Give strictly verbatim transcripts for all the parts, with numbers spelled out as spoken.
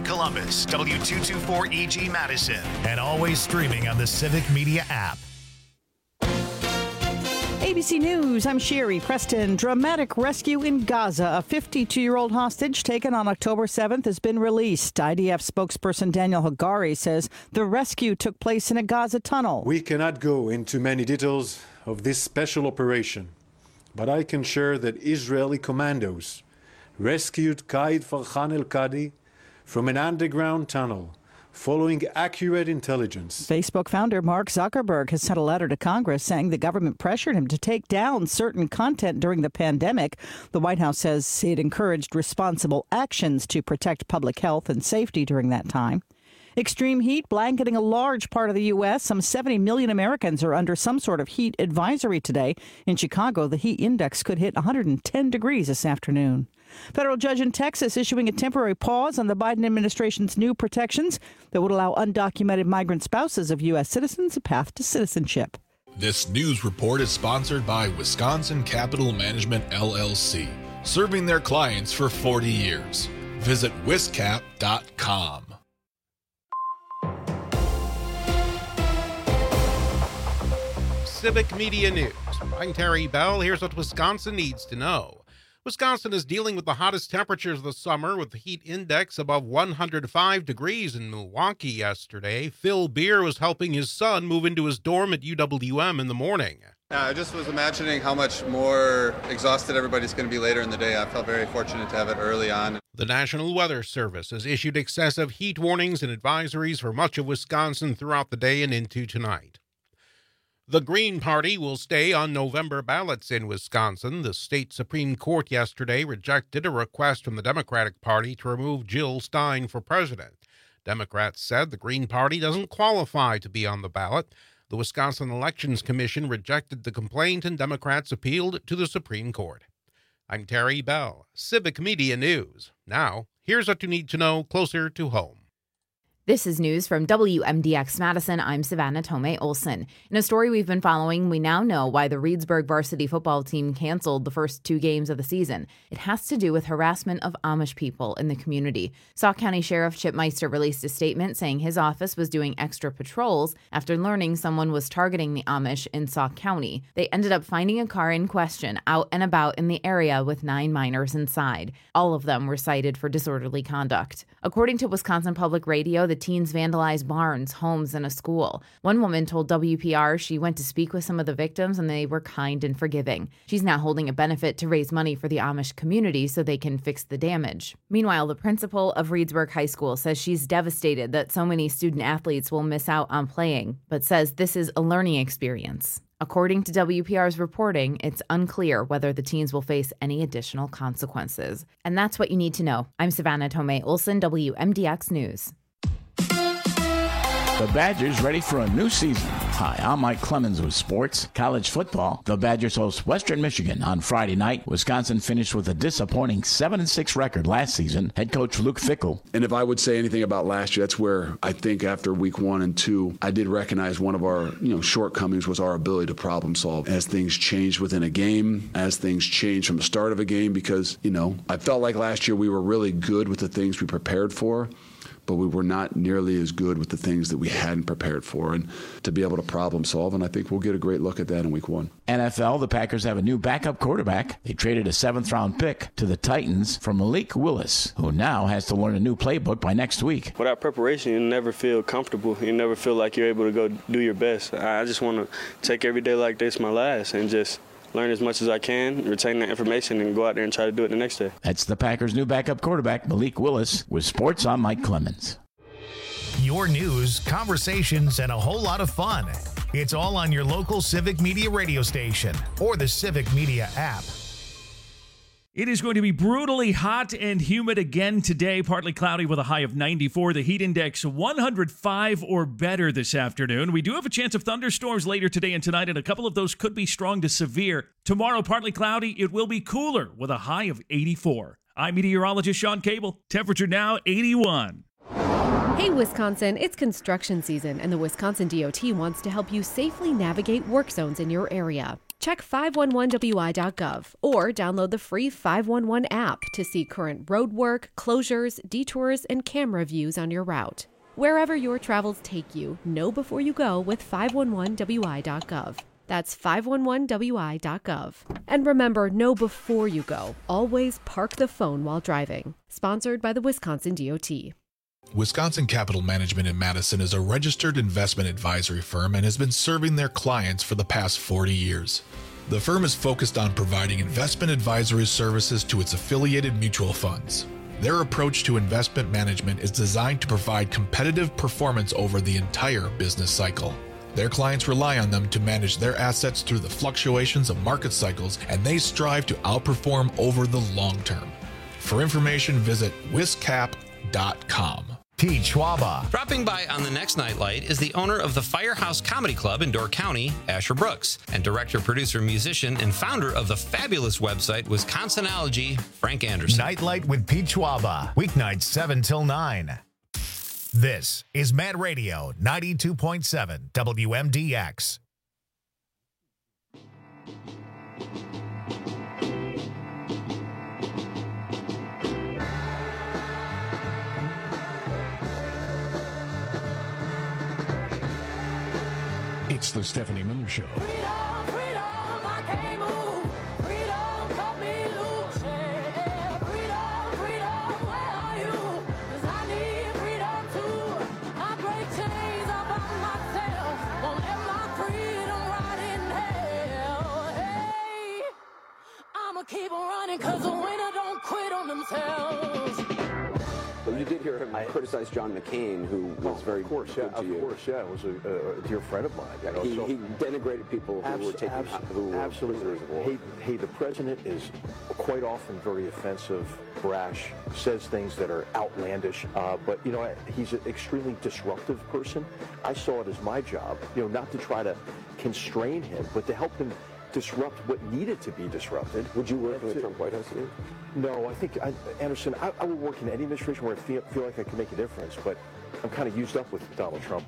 Columbus, W two twenty-four E G Madison, and always streaming on the Civic Media app. A B C News, I'm Sherry Preston. Dramatic rescue in Gaza. A fifty-two-year-old hostage taken on October seventh has been released. I D F spokesperson Daniel Hagari says the rescue took place in a Gaza tunnel. We cannot go into many details of this special operation, but I can share that Israeli commandos rescued Qaid Farhan el-Qadi from an underground tunnel following accurate intelligence. Facebook founder Mark Zuckerberg has sent a letter to Congress saying the government pressured him to take down certain content during the pandemic. The White House says it encouraged responsible actions to protect public health and safety during that time. Extreme heat blanketing a large part of the U S. Some seventy million Americans are under some sort of heat advisory today. In Chicago, the heat index could hit one hundred ten degrees this afternoon. Federal judge in Texas issuing a temporary pause on the Biden administration's new protections that would allow undocumented migrant spouses of U S citizens a path to citizenship. This news report is sponsored by Wisconsin Capital Management, L L C, serving their clients for forty years. Visit wiscap dot com. Civic Media News. I'm Terry Bell. Here's what Wisconsin needs to know. Wisconsin is dealing with the hottest temperatures of the summer with the heat index above one hundred five degrees in Milwaukee yesterday. Phil Beer was helping his son move into his dorm at U W M in the morning. Uh, I just was imagining how much more exhausted everybody's going to be later in the day. I felt very fortunate to have it early on. The National Weather Service has issued excessive heat warnings and advisories for much of Wisconsin throughout the day and into tonight. The Green Party will stay on November ballots in Wisconsin. The state Supreme Court yesterday rejected a request from the Democratic Party to remove Jill Stein for president. Democrats said the Green Party doesn't qualify to be on the ballot. The Wisconsin Elections Commission rejected the complaint, and Democrats appealed to the Supreme Court. I'm Terry Bell, Civic Media News. Now, here's what you need to know closer to home. This is news from W M D X Madison. I'm Savannah Tomei Olson. In a story we've been following, we now know why the Reedsburg varsity football team canceled the first two games of the season. It has to do with harassment of Amish people in the community. Sauk County Sheriff Chip Meister released a statement saying his office was doing extra patrols after learning someone was targeting the Amish in Sauk County. They ended up finding a car in question out and about in the area with nine minors inside. All of them were cited for disorderly conduct. According to Wisconsin Public Radio, the teens vandalized barns, homes, and a school. One woman told W P R she went to speak with some of the victims and they were kind and forgiving. She's now holding a benefit to raise money for the Amish community so they can fix the damage. Meanwhile, the principal of Reedsburg High School says she's devastated that so many student athletes will miss out on playing, but says this is a learning experience. According to W P R's reporting, it's unclear whether the teens will face any additional consequences. And that's what you need to know. I'm Savannah Tomei Olson, W M D X News. The Badgers ready for a new season. Hi, I'm Mike Clemens with sports. College football. The Badgers host Western Michigan on Friday night. Wisconsin finished with a disappointing seven and six record last season. Head coach Luke Fickell. And if I would say anything about last year, that's where I think after week one and two, I did recognize one of our you know shortcomings was our ability to problem solve as things changed within a game, as things changed from the start of a game, because, you know, I felt like last year we were really good with the things we prepared for, but we were not nearly as good with the things that we hadn't prepared for, and to be able to problem solve, and I think we'll get a great look at that in week one. N F L, the Packers have a new backup quarterback. They traded a seventh-round pick to the Titans for Malik Willis, who now has to learn a new playbook by next week. Without preparation, you never feel comfortable. You never feel like you're able to go do your best. I just want to take every day like this my last and just learn as much as I can, retain that information, and go out there and try to do it the next day. That's the Packers' new backup quarterback, Malik Willis, with sports. I'm Mike Clemens. Your news, conversations, and a whole lot of fun. It's all on your local Civic Media radio station or the Civic Media app. It is going to be brutally hot and humid again today, partly cloudy with a high of ninety-four. The heat index one hundred five or better this afternoon. We do have a chance of thunderstorms later today and tonight, and a couple of those could be strong to severe. Tomorrow, partly cloudy. It will be cooler with a high of eighty-four. I'm meteorologist Sean Cable. Temperature now eighty-one. Hey, Wisconsin, it's construction season, and the Wisconsin D O T wants to help you safely navigate work zones in your area. Check five one one W I dot gov or download the free five one one app to see current roadwork, closures, detours, and camera views on your route. Wherever your travels take you, know before you go with five one one W I dot gov. That's five one one W I dot gov. And remember, know before you go. Always park the phone while driving. Sponsored by the Wisconsin D O T. Wisconsin Capital Management in Madison is a registered investment advisory firm and has been serving their clients for the past forty years. The firm is focused on providing investment advisory services to its affiliated mutual funds. Their approach to investment management is designed to provide competitive performance over the entire business cycle. Their clients rely on them to manage their assets through the fluctuations of market cycles, and they strive to outperform over the long term. For information, visit wiscap dot com. Pete Schwaba. Dropping by on the next Nightlight is the owner of the Firehouse Comedy Club in Door County, Asher Brooks, and director, producer, musician, and founder of the fabulous website Wisconsinology, Frank Anderson. Nightlight with Pete Schwaba, weeknights seven till nine. This is Mad Radio ninety-two point seven W M D X. It's the Stephanie Miller Show. Keep on running because the winner don't quit on themselves. Well, you did hear him criticize John McCain, who was very of course, good yeah, to you. Of course, yeah, it was a, a dear friend of mine. You know, he, so he denigrated people who abs- were taking abs- who were absolutely. prisoners of war. Hey, hey, the president is quite often very offensive, brash, says things that are outlandish. Uh, but you know, he's an extremely disruptive person. I saw it as my job, you know, not to try to constrain him, but to help him disrupt what needed to be disrupted. Would you work in the Trump White House again? No, I think, I, Anderson, I, I would work in any administration where I feel, feel like I can make a difference, but I'm kind of used up with Donald Trump.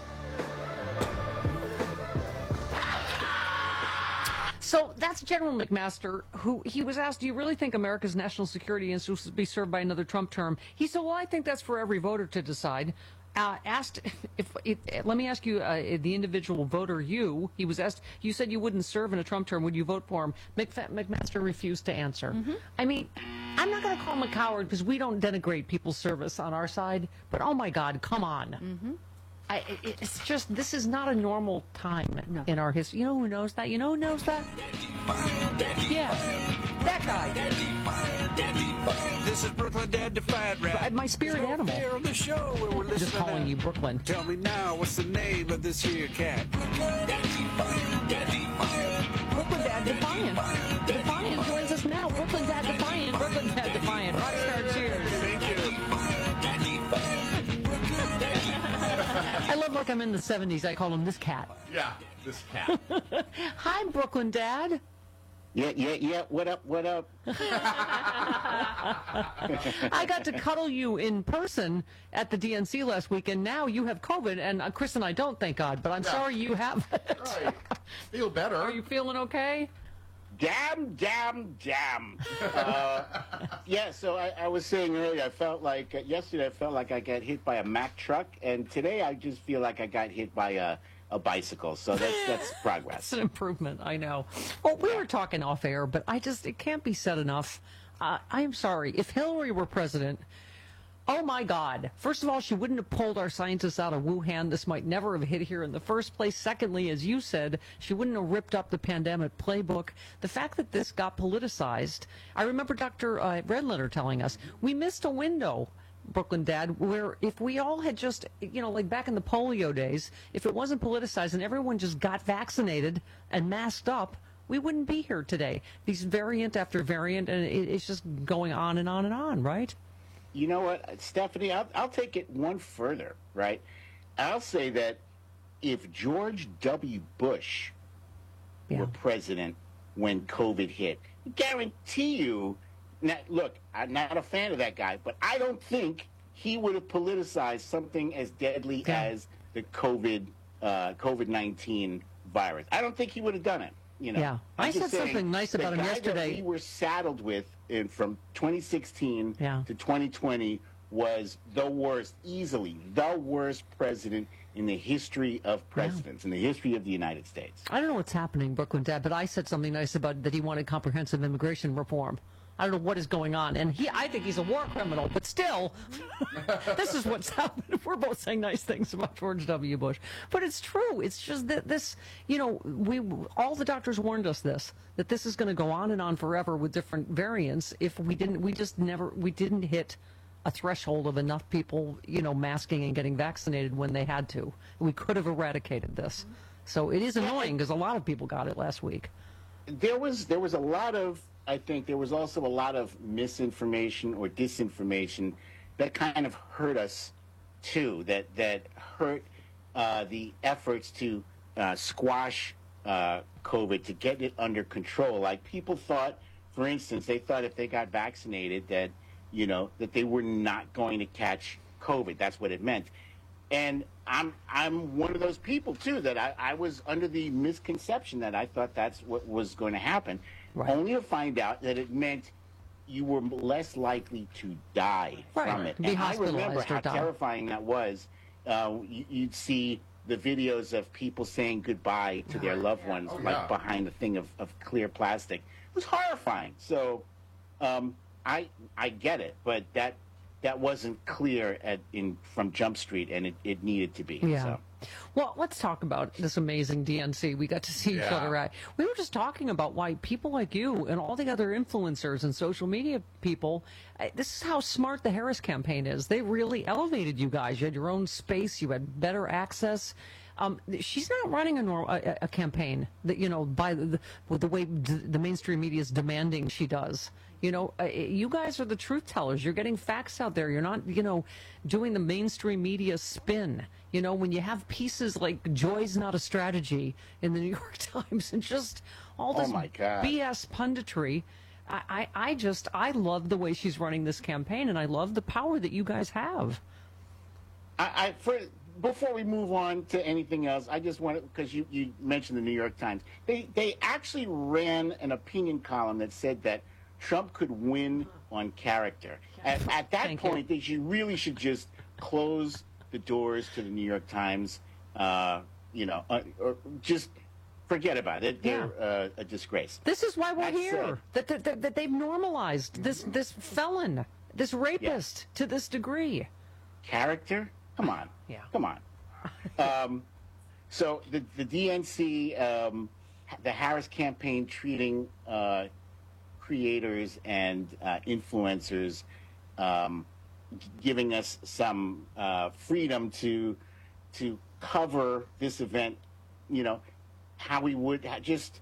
So that's General McMaster, who he was asked, do you really think America's national security is supposed to be served by another Trump term? He said, well, I think that's for every voter to decide. Uh, asked if, if let me ask you, uh, the individual voter, you, he was asked, you said you wouldn't serve in a Trump term. Would you vote for him? McF- McMaster refused to answer. Mm-hmm. I mean, I'm not going to call him a coward because we don't denigrate people's service on our side. But oh my God, come on. Mm-hmm. I, it, it's just, this is not a normal time no. in our history. You know who knows that? You know who knows that? Yeah, that guy. This is Brooklyn Dad Defiant Rap. My spirit animal. Here on the show where we're just calling you Brooklyn. Tell me now, what's the name of this here cat? Brooklyn Dad Defiant. Defiant joins us now. Brooklyn Dad Defiant. Brooklyn Dad Defiant. Rockstar cheers. Thank you. I love like I'm in the seventies. I call him this cat. Yeah, this cat. Hi, Brooklyn Dad. Yeah, yeah, yeah. What up, what up? I got to cuddle you in person at the D N C last week, and now you have COVID, and uh, Chris and I don't, thank God, but I'm yeah. sorry you have it. Right. Feel better. Are you feeling okay? Damn, damn, damn. uh, yeah, so I, I was saying earlier, I felt like, uh, yesterday I felt like I got hit by a Mack truck, and today I just feel like I got hit by a, a bicycle, so that's that's progress. It's an improvement, I know. Well, we were talking off air, but I just, it can't be said enough. Uh, I am sorry. If Hillary were president, oh my God. First of all, she wouldn't have pulled our scientists out of Wuhan. This might never have hit here in the first place. Secondly, as you said, she wouldn't have ripped up the pandemic playbook. The fact that this got politicized, I remember Doctor Uh, Redletter telling us, we missed a window, Brooklyn Dad, where if we all had just, you know, like back in the polio days, if it wasn't politicized and everyone just got vaccinated and masked up, we wouldn't be here today. These variant after variant, and it, it's just going on and on and on, right? You know what, Stephanie, I'll, I'll take it one further, right? I'll say that if George W. Bush yeah. were president when COVID hit, I guarantee you, now, look, I'm not a fan of that guy, but I don't think he would have politicized something as deadly yeah. as the COVID uh, COVID nineteen virus. I don't think he would have done it. you know. Yeah. I'm I just said something saying, nice the about him guy yesterday. That we were saddled with in, from twenty sixteen Yeah. to twenty twenty was the worst, easily the worst president in the history of presidents, in the history of the United States. I don't know what's happening, Brooklyn Dad, but I said something nice about that he wanted comprehensive immigration reform. I don't know what is going on, and he, I think he's a war criminal, but still, this is what's happening. We're both saying nice things about George W. Bush, but it's true. It's just that this, you know, we all the doctors warned us this, that this is going to go on and on forever with different variants if we didn't, we just never, we didn't hit a threshold of enough people, you know, masking and getting vaccinated when they had to. We could have eradicated this. So it is annoying because a lot of people got it last week. There was there was a lot of, I think there was also a lot of misinformation or disinformation that kind of hurt us too, that, that hurt uh, the efforts to uh, squash uh, COVID, to get it under control. Like people thought, for instance, they thought if they got vaccinated that, you know, that they were not going to catch COVID. That's what it meant. And I'm I'm one of those people, too, that I, I was under the misconception that I thought that's what was going to happen, right. Only to find out that it meant you were less likely to die right. from it. Be and I remember how die. terrifying that was. Uh, you, you'd see the videos of people saying goodbye to their loved ones, oh, like yeah. behind a thing of, of clear plastic. It was horrifying. So um, I I get it, but that that wasn't clear at in from Jump Street, and it, it needed to be. Yeah. So. Well, let's talk about this amazing D N C we got to see yeah. each other at. We were just talking about why people like you and all the other influencers and social media people, this is how smart the Harris campaign is. They really elevated you guys. You had your own space. You had better access. Um, she's not running a, a, a campaign that, you know, by the, the way the mainstream media is demanding she does. You know, uh, you guys are the truth tellers. You're getting facts out there. You're not, you know, doing the mainstream media spin. You know, when you have pieces like Joy's Not a Strategy in the New York Times and just all this oh my God. B S punditry, I, I, I just, I love the way she's running this campaign, and I love the power that you guys have. I, I for, before we move on to anything else, I just want to, because you, you mentioned the New York Times. They, they actually ran an opinion column that said that Trump could win on character. At, at that Thank point, you. they should, really should just close the doors to the New York Times, uh, you know, uh, or just forget about it. They're yeah. uh, a disgrace. This is why we're That's here, that, that, that, that they've normalized this, this felon, this rapist yeah. to this degree. Character? Come on. Yeah. Come on. um, so the, the D N C, um, the Harris campaign treating uh, creators and uh, influencers, um, giving us some uh, freedom to to cover this event, you know, how we would just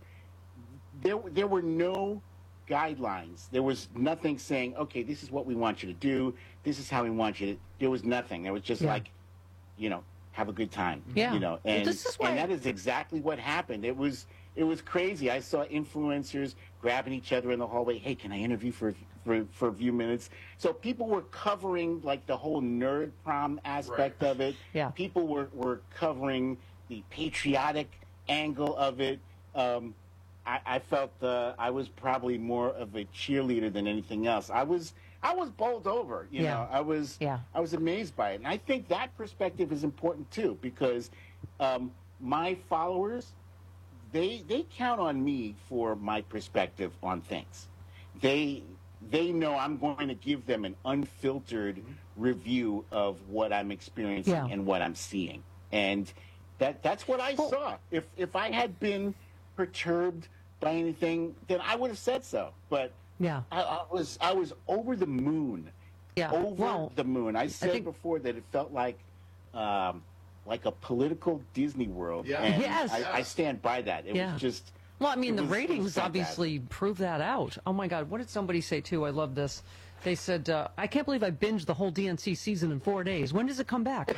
there there were no guidelines. There was nothing saying, okay, this is what we want you to do. This is how we want you to. There was nothing. There was just yeah. like, you know, have a good time. Yeah. You know, and well, this is why and that is exactly what happened. It was it was crazy. I saw influencers grabbing each other in the hallway. Hey, can I interview for for for a few minutes? So people were covering like the whole nerd prom aspect right. of it. Yeah. People were were covering the patriotic angle of it. Um, I, I felt uh, I was probably more of a cheerleader than anything else. I was I was bowled over. You yeah. know, I was yeah. I was amazed by it, and I think that perspective is important too, because um, my followers, they they count on me for my perspective on things. They they know I'm going to give them an unfiltered review of what I'm experiencing yeah. and what I'm seeing, and that that's what I well, saw. If if I had been perturbed by anything, then I would have said so. But yeah, I, I was I was over the moon. Yeah, over well, the moon. I said I think, before that it felt like um, like a political Disney World. Yeah. And yes, I, I stand by that. It yeah. was just. Well, I mean, the was, ratings obviously prove that out. Oh my God, what did somebody say too? I love this. They said, uh, I can't believe I binged the whole D N C season in four days. When does it come back?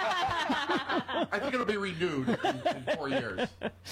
I think it'll be renewed in, in four years.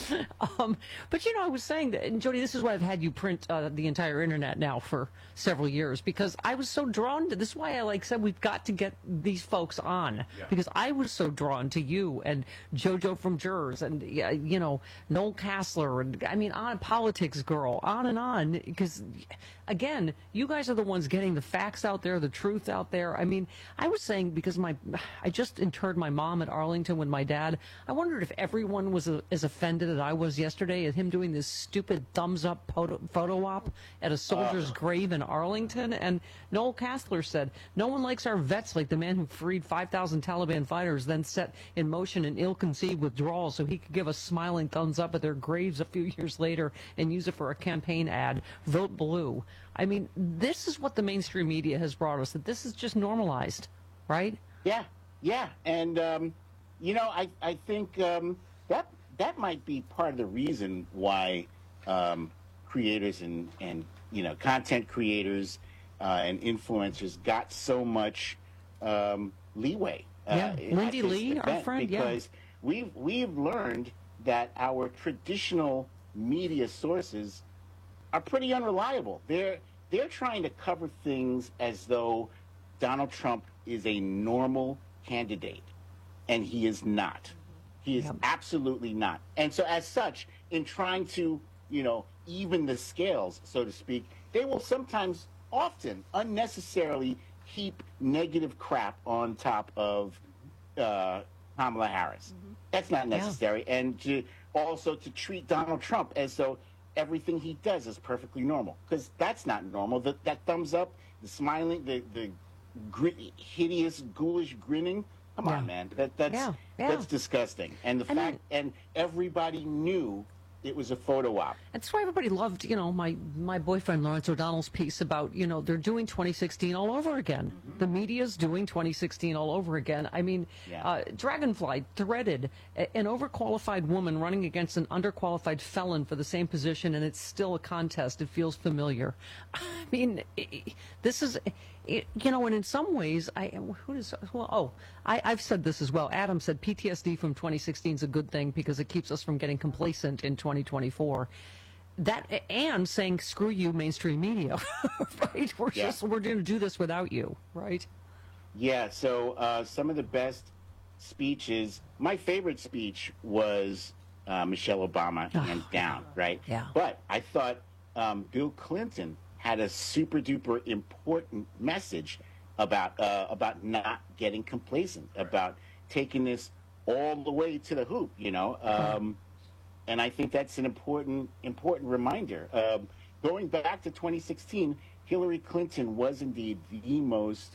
Um, but, you know, I was saying that, and Jody, this is why I've had you print uh, the entire internet now for several years, because I was so drawn to this. Is why I like said we've got to get these folks on, Yeah. because I was so drawn to you and JoJo from Jurors and, uh, you know, Noel Kassler and, I mean, on Politics Girl, on and on, because, again, you guys are the ones getting the facts out there, the truth out there. I mean, I was saying, because my, I just interred my mom at Arlington with my dad, I wondered if everyone was a, as offended as I was yesterday at him doing this stupid thumbs up photo, photo op at a soldier's Uh. grave in Arlington. And Noel Kassler said, no one likes our vets like the man who freed five thousand Taliban fighters, then set in motion an ill-conceived withdrawal so he could give a smiling thumbs up at their graves a few years later and use it for a campaign ad. Vote blue. I mean, this is what the mainstream media has brought us, that this is just normalized, right? Yeah, yeah. And, um, you know, I, I think um, that that might be part of the reason why um, creators and, and, you know, content creators uh, and influencers got so much um, leeway. Yeah, uh, Lindy at this Lee, our event, friend, yeah. because we've, we've learned that our traditional media sources are pretty unreliable. They're they're trying to cover things as though Donald Trump is a normal candidate, and he is not. He is absolutely not. And so, as such, in trying to, you know, even the scales, so to speak, they will sometimes, often, unnecessarily heap negative crap on top of uh, Kamala Harris. Mm-hmm. That's not necessary. Yeah. And to also to treat Donald Trump as though everything he does is perfectly normal, because that's not normal. The, that thumbs up, the smiling, the the gri- hideous, ghoulish grinning. Come Yeah. on, man. That that's Yeah, yeah. that's disgusting. And the I fact, mean- and everybody knew it was a photo op. That's why everybody loved, you know, my, my boyfriend Lawrence O'Donnell's piece about, you know, they're doing twenty sixteen all over again. Mm-hmm. The media's doing twenty sixteen all over again. I mean, Yeah. uh, Dragonfly threaded a- an overqualified woman running against an underqualified felon for the same position, and it's still a contest. It feels familiar. I mean, i i this is, i you know, and in some ways, I who does, well, oh, I, I've said this as well. Adam said P T S D from twenty sixteen is a good thing because it keeps us from getting complacent in twenty twenty-four. That and saying screw you mainstream media, right? We're Yeah. just we're going to do this without you, right? Yeah, so uh, some of the best speeches, my favorite speech was uh, Michelle Obama, hands down, right? Yeah. But I thought um, Bill Clinton had a super duper important message about uh, about not getting complacent, about taking this all the way to the hoop, you know. Um, and I think that's an important important reminder. Um, going back to twenty sixteen, Hillary Clinton was indeed the most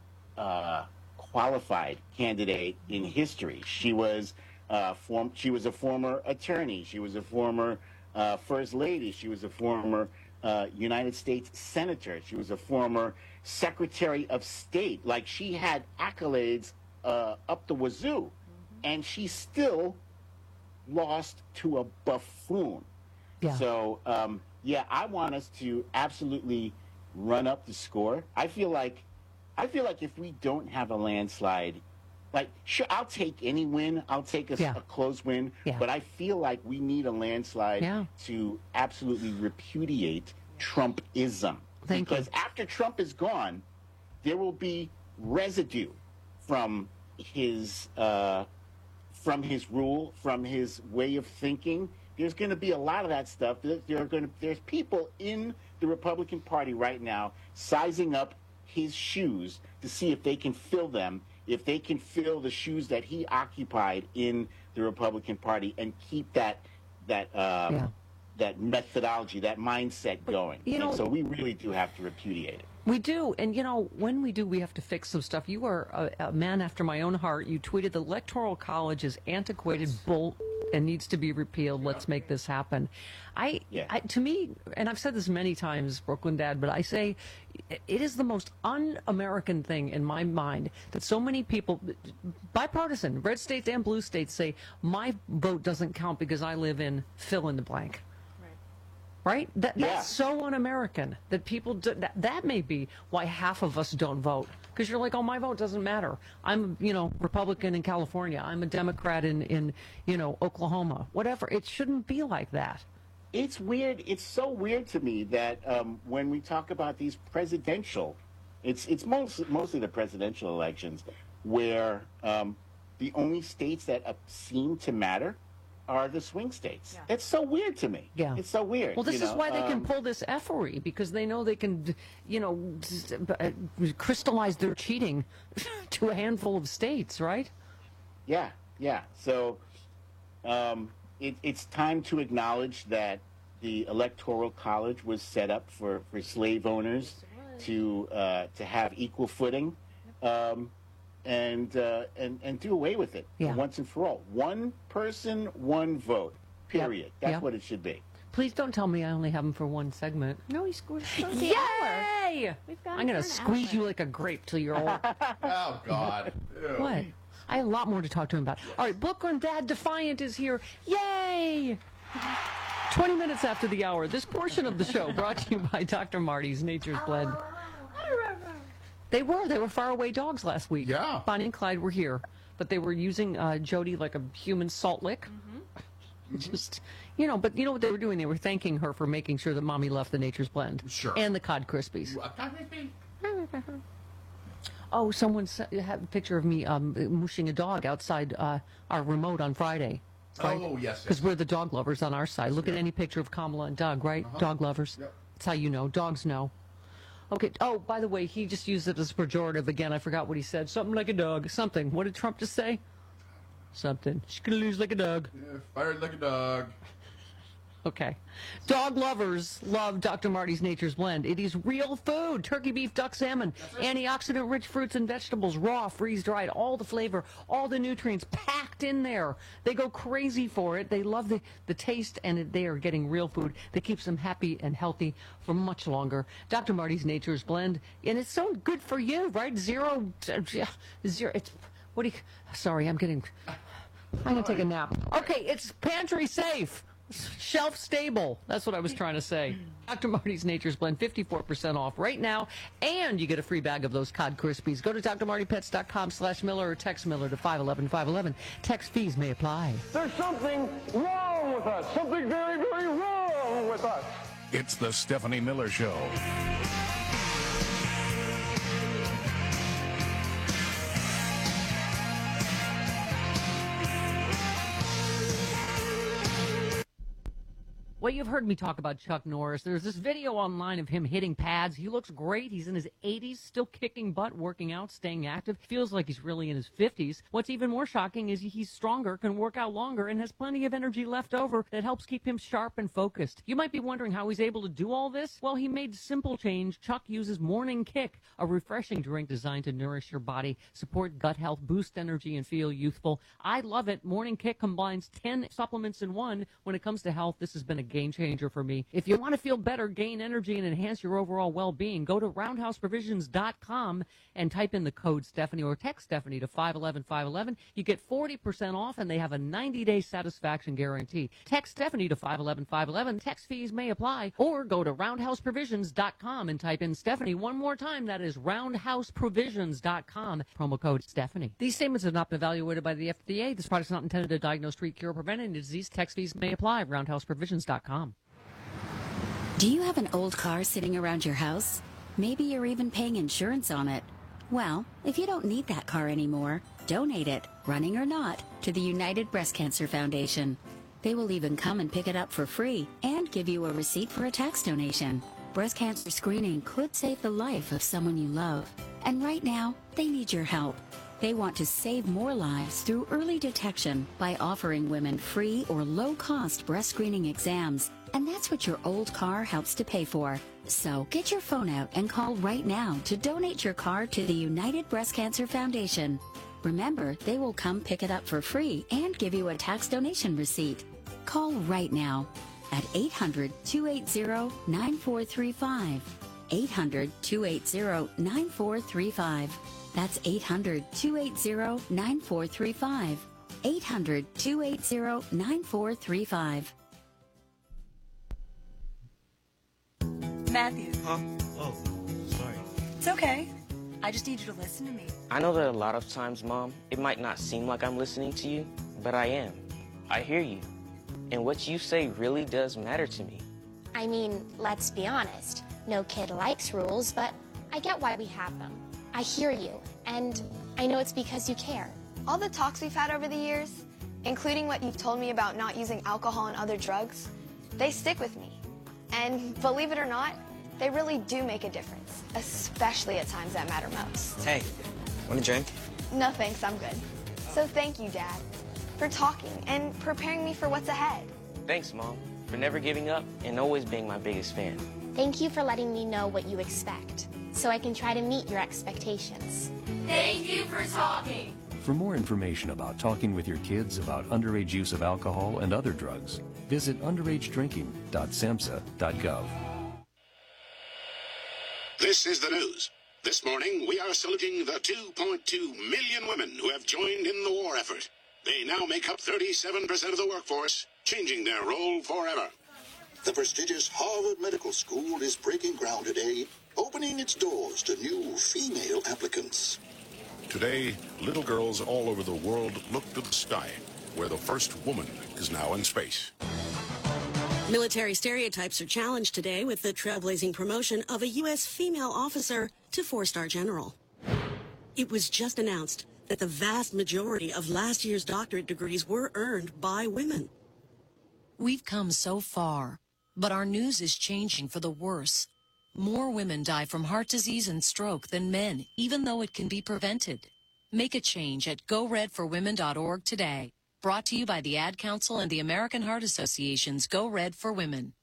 uh, qualified candidate in history. She was uh, form she was a former attorney. She was a former uh, first lady. She was a former uh, United States senator. She was a former Secretary of State. Like, she had accolades uh, up the wazoo, and she still lost to a buffoon. Yeah. So, um, yeah, I want us to absolutely run up the score. I feel like, I feel like if we don't have a landslide, like, sure, I'll take any win. I'll take a, Yeah. a close win. Yeah. But I feel like we need a landslide Yeah. to absolutely repudiate Trumpism. Thank you. because after Trump is gone, there will be residue from his uh, from his rule, from his way of thinking. There's going to be a lot of that stuff. There, there are going to there's people in the Republican Party right now sizing up his shoes to see if they can fill them, if they can fill the shoes that he occupied in the Republican Party, and keep that that uh, Yeah. that methodology, that mindset going. you And know- so we really do have to repudiate it. We do, and you know, when we do, we have to fix some stuff. You are a, a man after my own heart. You tweeted the Electoral College is antiquated bull and needs to be repealed. Let's make this happen. I, Yeah. I, to me, and I've said this many times, Brooklyn Dad, but I say it is the most un-American thing in my mind that so many people, bipartisan, red states and blue states, say my vote doesn't count because I live in fill in the blank. Right? That, Yeah. That's so un-American that people do, that, that may be why half of us don't vote. Because you're like, oh, my vote doesn't matter. I'm, you know, Republican in California. I'm a Democrat in, in, you know, Oklahoma. Whatever. It shouldn't be like that. It's weird. It's so weird to me that um, when we talk about these presidential, it's it's most, mostly the presidential elections, where um, the only states that uh, seem to matter are the swing states. Yeah. It's so weird to me. Yeah. It's so weird. Well, this you is know? why they um, can pull this effery, because they know they can, you know, crystallize their cheating to a handful of states, right? Yeah, yeah. So um, it, it's time to acknowledge that the Electoral College was set up for, for slave owners to uh, to have equal footing. Um, and uh, and and do away with it Yeah. once and for all. One person, one vote. Period. Yep. That's Yep. what it should be. Please don't tell me I only have them for one segment. No, he scored. Yay! We've got I'm going him to for an squeeze hour. you like a grape till you're old. Oh, God. Ew. What? I have a lot more to talk to him about. All right, Brooklyn Dad Defiant is here. Yay! twenty minutes after the hour, this portion of the show brought to you by Doctor Marty's Nature's Blend. They were. They were faraway dogs last week. Yeah. Bonnie and Clyde were here, but they were using uh, Jody like a human salt lick. Just, you know, but you know what they were doing? They were thanking her for making sure that Mommy left the Nature's Blend. Sure. And the Cod Krispies. Uh, Cod Crispy? Oh, someone s- had a picture of me um, mooshing a dog outside uh, our remote on Friday. Oh, yes, yes. Because we're the dog lovers on our side. Look at any picture of Kamala and Doug, right? Uh-huh. Dog lovers. Yep. That's how you know. Dogs know. Okay. Oh, by the way, he just used it as pejorative again. I forgot what he said. Something like a dog. Something. What did Trump just say? Something. She's going to lose like a dog. Yeah, fired like a dog. Okay. Dog lovers love Doctor Marty's Nature's Blend. It is real food. Turkey, beef, duck, salmon, antioxidant-rich fruits and vegetables, raw, freeze-dried, all the flavor, all the nutrients packed in there. They go crazy for it. They love the, the taste, and they are getting real food that keeps them happy and healthy for much longer. Doctor Marty's Nature's Blend, and it's so good for you, right? Zero, zero, it's, what do you, sorry, I'm getting, I'm going to take a nap. Okay, it's pantry safe. Shelf stable. That's what I was trying to say. Doctor Marty's Nature's Blend, fifty-four percent off right now, and you get a free bag of those Cod Krispies. Go to D R Marty Pets dot com slash Miller or text Miller to five one one, five one one. Text fees may apply. There's something wrong with us. Something very, very wrong with us. It's the Stephanie Miller Show. Well, you've heard me talk about Chuck Norris. There's this video online of him hitting pads. He looks great. He's in his eighties, still kicking butt, working out, staying active. Feels like he's really in his fifties. What's even more shocking is he's stronger, can work out longer, and has plenty of energy left over that helps keep him sharp and focused. You might be wondering how he's able to do all this. Well, he made simple change. Chuck uses Morning Kick, a refreshing drink designed to nourish your body, support gut health, boost energy, and feel youthful. I love it. Morning Kick combines ten supplements in one. When it comes to health, this has been a game changer for me. If you want to feel better, gain energy, and enhance your overall well-being, go to roundhouse provisions dot com and type in the code Stephanie or text Stephanie to five one one, five one one. You get forty percent off, and they have a ninety-day satisfaction guarantee. Text Stephanie to five one one, five one one. Text fees may apply. Or go to roundhouse provisions dot com and type in Stephanie one more time. That is roundhouse provisions dot com. Promo code Stephanie. These statements have not been evaluated by the F D A. This product is not intended to diagnose, treat, cure, or prevent any disease. Text fees may apply. roundhouse provisions dot com. Do you have an old car sitting around your house? Maybe you're even paying insurance on it. Well, if you don't need that car anymore, donate it, running or not, to the United Breast Cancer Foundation. They will even come and pick it up for free and give you a receipt for a tax donation. Breast cancer screening could save the life of someone you love. And right now, they need your help. They want to save more lives through early detection by offering women free or low-cost breast screening exams. And that's what your old car helps to pay for. So get your phone out and call right now to donate your car to the United Breast Cancer Foundation. Remember, they will come pick it up for free and give you a tax donation receipt. Call right now at eight hundred, two eight zero, nine four three five. eight hundred, two eight zero, nine four three five. That's eight hundred, two eight zero, nine four three five. eight hundred, two eight zero, nine four three five. Matthew. Huh? Oh, sorry. It's okay. I just need you to listen to me. I know that a lot of times, Mom, it might not seem like I'm listening to you, but I am. I hear you. And what you say really does matter to me. I mean, let's be honest. No kid likes rules, but I get why we have them. I hear you, and I know it's because you care. All the talks we've had over the years, including what you've told me about not using alcohol and other drugs, they stick with me. And believe it or not, they really do make a difference, especially at times that matter most. Hey, want a drink? No thanks, I'm good. So thank you, Dad, for talking and preparing me for what's ahead. Thanks, Mom, for never giving up and always being my biggest fan. Thank you for letting me know what you expect, so I can try to meet your expectations. Thank you for talking. For more information about talking with your kids about underage use of alcohol and other drugs, visit underage drinking dot samhsa dot gov. This is the news. This morning, we are saluting the two point two million women who have joined in the war effort. They now make up thirty-seven percent of the workforce, changing their role forever. The prestigious Harvard Medical School is breaking ground today, opening its doors to new female applicants. Today, little girls all over the world look to the sky, where the first woman is now in space. Military stereotypes are challenged today with the trailblazing promotion of a U S female officer to four-star general. It was just announced that the vast majority of last year's doctorate degrees were earned by women. We've come so far, but our news is changing for the worse. More women die from heart disease and stroke than men, even though it can be prevented. Make a change at go red for women dot org today. Brought to you by the Ad Council and the American Heart Association's Go Red for Women.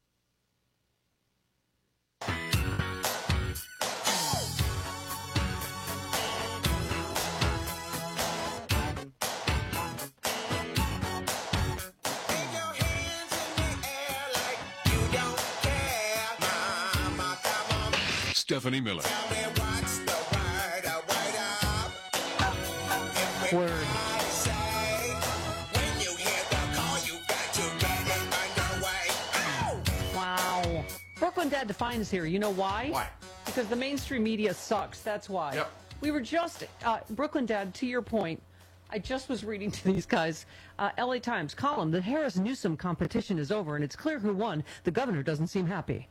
Stephanie Miller. Word. Wow. Brooklyn Dad defines here. You know why? Why? Because the mainstream media sucks. That's why. Yep. We were just, uh, Brooklyn Dad, to your point, I just was reading to these guys, uh, L A Times column, the Harris-Newsom competition is over and it's clear who won. The governor doesn't seem happy.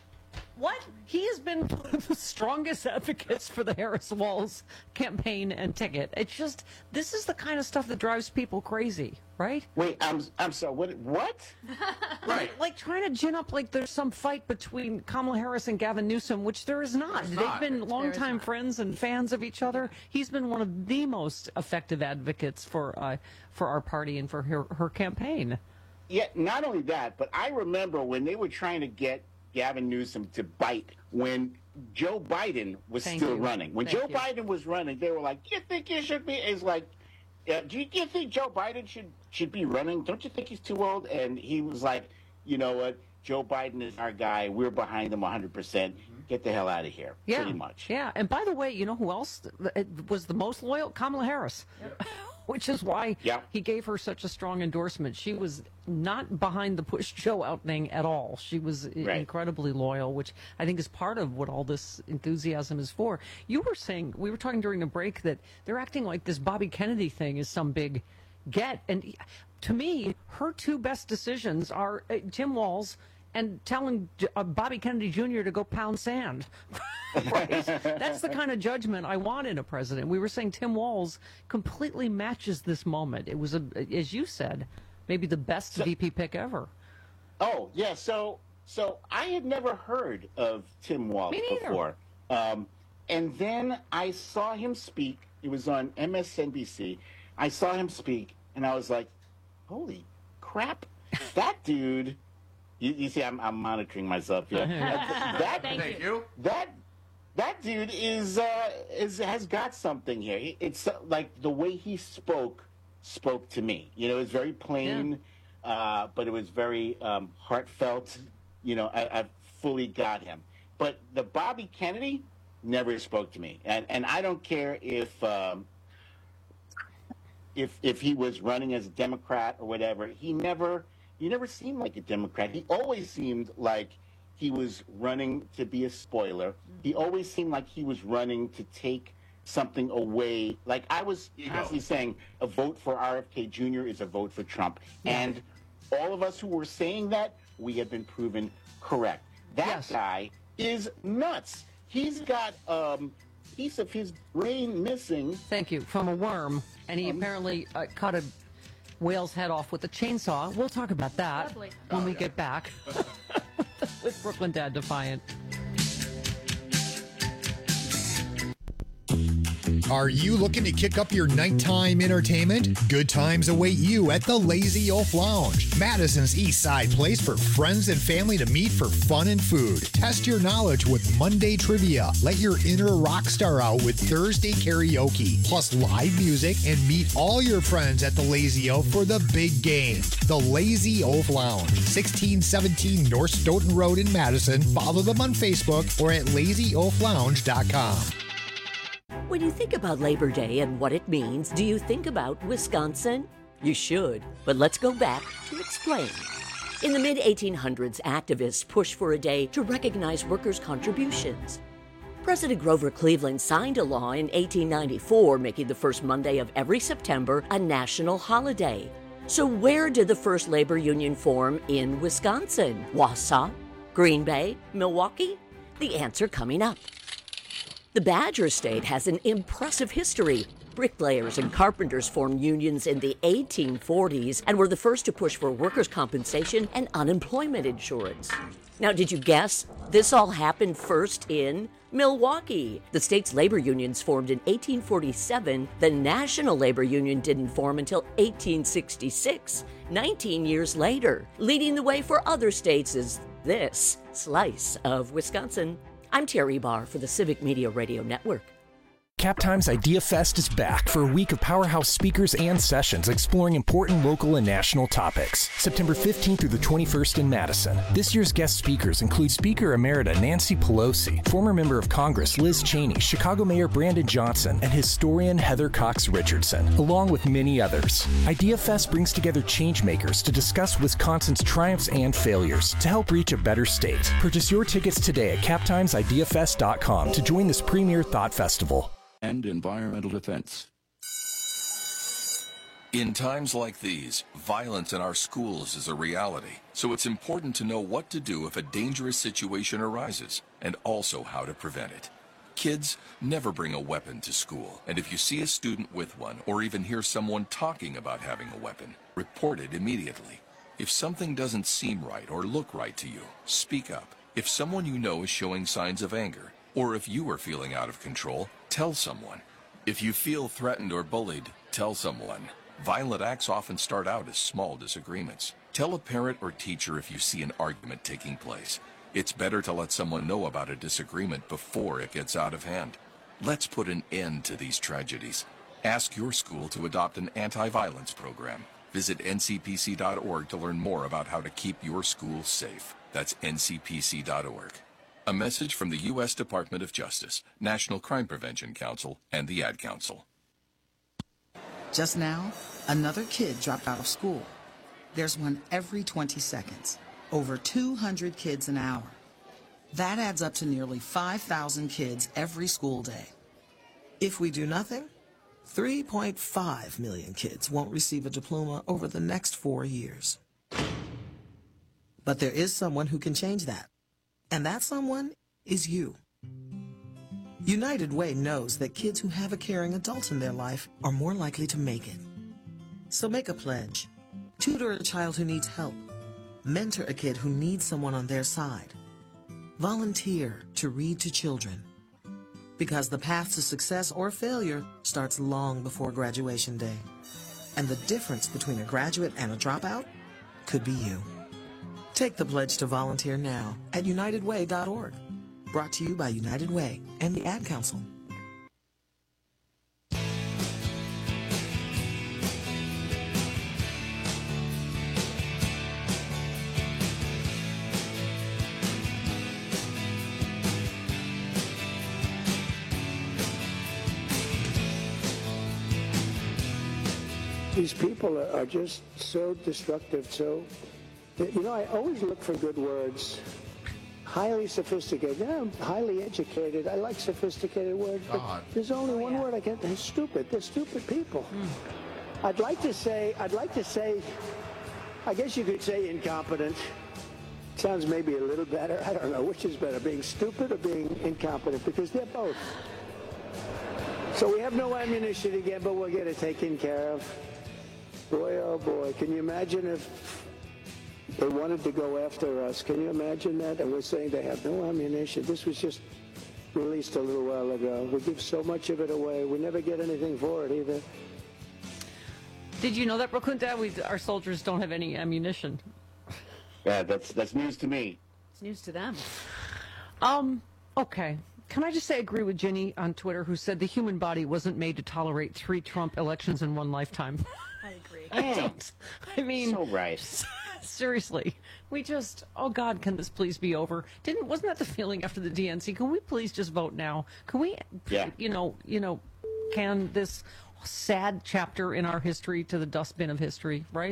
What? He has been one of the strongest advocates for the Harris-Walz campaign and ticket. It's just, this is the kind of stuff that drives people crazy, right? Wait, I'm I'm sorry. What? What? Right. Like, like trying to gin up like there's some fight between Kamala Harris and Gavin Newsom, which there is not. There's They've not. been longtime friends and fans of each other. He's been one of the most effective advocates for uh, for our party and for her, her campaign. Yeah, not only that, but I remember when they were trying to get Gavin Newsom to bite when Joe Biden was Thank still you. running. When Thank Joe you. Biden was running, they were like, "You think you should be?" It's like, uh, do, you, do you think Joe Biden should should be running? Don't you think he's too old? And he was like, "You know what? Joe Biden is our guy. We're behind him one hundred percent. Get the hell out of here." Yeah, Pretty much. Yeah, and by the way, you know who else was the most loyal? Kamala Harris. Yep. Which is why yep. he gave her such a strong endorsement. She was not behind the push Joe out thing at all. She was right. incredibly loyal, which I think is part of what all this enthusiasm is for. You were saying, we were talking during the break, that they're acting like this Bobby Kennedy thing is some big get. And to me, her two best decisions are uh, Tim Walz and telling uh, Bobby Kennedy Junior to go pound sand. Right? That's the kind of judgment I want in a president. We were saying Tim Walz completely matches this moment. It was, a, as you said, maybe the best so, V P pick ever. Oh, yeah. So so I had never heard of Tim Walz before. Um, and then I saw him speak. It was on M S N B C. I saw him speak, and I was like, holy crap, that dude... You, you see, I'm, I'm monitoring myself here. that, that, Thank you. That that dude is uh, is has got something here. It's uh, like the way he spoke spoke to me. You know, it was very plain, yeah. uh, but it was very um, heartfelt. You know, I, I fully got him. But the Bobby Kennedy never spoke to me, and and I don't care if um, if if he was running as a Democrat or whatever. He never. You never seemed like a Democrat. He always seemed like he was running to be a spoiler. He always seemed like he was running to take something away. Like I was constantly saying, a vote for R F K Junior is a vote for Trump. Yeah. And all of us who were saying that, we have been proven correct. That yes. guy is nuts. He's got a um, piece of his brain missing. Thank you. From a worm. And he um, apparently uh, cut a whale's head off with a chainsaw. We'll talk about that Lovely. when oh, we yeah. get back with Brooklyn Dad Defiant. Are you looking to kick up your nighttime entertainment? Good times await you at the Lazy Oaf Lounge, Madison's East Side place for friends and family to meet for fun and food. Test your knowledge with Monday trivia. Let your inner rock star out with Thursday karaoke, plus live music, and meet all your friends at the Lazy Oaf for the big game. The Lazy Oaf Lounge, sixteen seventeen North Stoughton Road in Madison. Follow them on Facebook or at lazy oaf lounge dot com. When you think about Labor Day and what it means, do you think about Wisconsin? You should, but let's go back to explain. In the mid eighteen hundreds, activists pushed for a day to recognize workers' contributions. President Grover Cleveland signed a law in eighteen ninety-four, making the first Monday of every September a national holiday. So where did the first labor union form in Wisconsin? Wausau? Green Bay? Milwaukee? The answer coming up. The Badger State has an impressive history. Bricklayers and carpenters formed unions in the eighteen forties and were the first to push for workers' compensation and unemployment insurance. Now, did you guess? This all happened first in Milwaukee. The state's labor unions formed in eighteen forty-seven. The National Labor Union didn't form until eighteen sixty-six, nineteen years later. Leading the way for other states is this slice of Wisconsin. I'm Terry Barr for the Civic Media Radio Network. CapTime's Idea Fest is back for a week of powerhouse speakers and sessions exploring important local and national topics. September fifteenth through the twenty-first in Madison. This year's guest speakers include Speaker Emerita Nancy Pelosi, former member of Congress Liz Cheney, Chicago Mayor Brandon Johnson, and historian Heather Cox Richardson, along with many others. Idea Fest brings together changemakers to discuss Wisconsin's triumphs and failures to help reach a better state. Purchase your tickets today at cap times idea fest dot com to join this premier thought festival. And environmental defense. In times like these, violence in our schools is a reality, so it's important to know what to do if a dangerous situation arises, and also how to prevent it. Kids, never bring a weapon to school, and if you see a student with one, or even hear someone talking about having a weapon, report it immediately. If something doesn't seem right or look right to you, speak up. If someone you know is showing signs of anger, or if you are feeling out of control, tell someone. If you feel threatened or bullied, tell someone. Violent acts often start out as small disagreements. Tell a parent or teacher if you see an argument taking place. It's better to let someone know about a disagreement before it gets out of hand. Let's put an end to these tragedies. Ask your school to adopt an anti-violence program. Visit N C P C dot org to learn more about how to keep your school safe. That's N C P C dot org. A message from the U S Department of Justice, National Crime Prevention Council, and the Ad Council. Just now, another kid dropped out of school. There's one every twenty seconds. Over two hundred kids an hour. That adds up to nearly five thousand kids every school day. If we do nothing, three point five million kids won't receive a diploma over the next four years. But there is someone who can change that. And that someone is you. United Way knows that kids who have a caring adult in their life are more likely to make it. So make a pledge. Tutor a child who needs help. Mentor a kid who needs someone on their side. Volunteer to read to children. Because the path to success or failure starts long before graduation day. And the difference between a graduate and a dropout could be you. Take the pledge to volunteer now at united way dot org. Brought to you by United Way and the Ad Council. These people are just so destructive, so, you know, I always look for good words. highly sophisticated. Yeah, I'm highly educated. I like sophisticated words, but God. there's only Oh, one yeah. word I get. They're stupid. They're stupid people. Mm. I'd like to say, I'd like to say, I guess you could say incompetent. Sounds maybe a little better. I don't know. Which is better, being stupid or being incompetent? Because they're both. So we have no ammunition again, but we'll get it taken care of. Boy, oh boy. Can you imagine if they wanted to go after us? Can you imagine that? And we're saying they have no ammunition. This was just released a little while ago. We give so much of it away. We never get anything for it either. Did you know that, Brooklyn Dad? We, our soldiers don't have any ammunition. Yeah, that's that's news to me. It's news to them. Um, okay. Can I just say I agree with Ginny on Twitter, who said the human body wasn't made to tolerate three Trump elections in one lifetime. I agree. I don't. I mean, so right. Seriously, we just, oh God, can this please be over? Didn't, wasn't that the feeling after the D N C? Can we please just vote now? Can we, yeah. you know, you know, can this sad chapter in our history to the dustbin of history, right?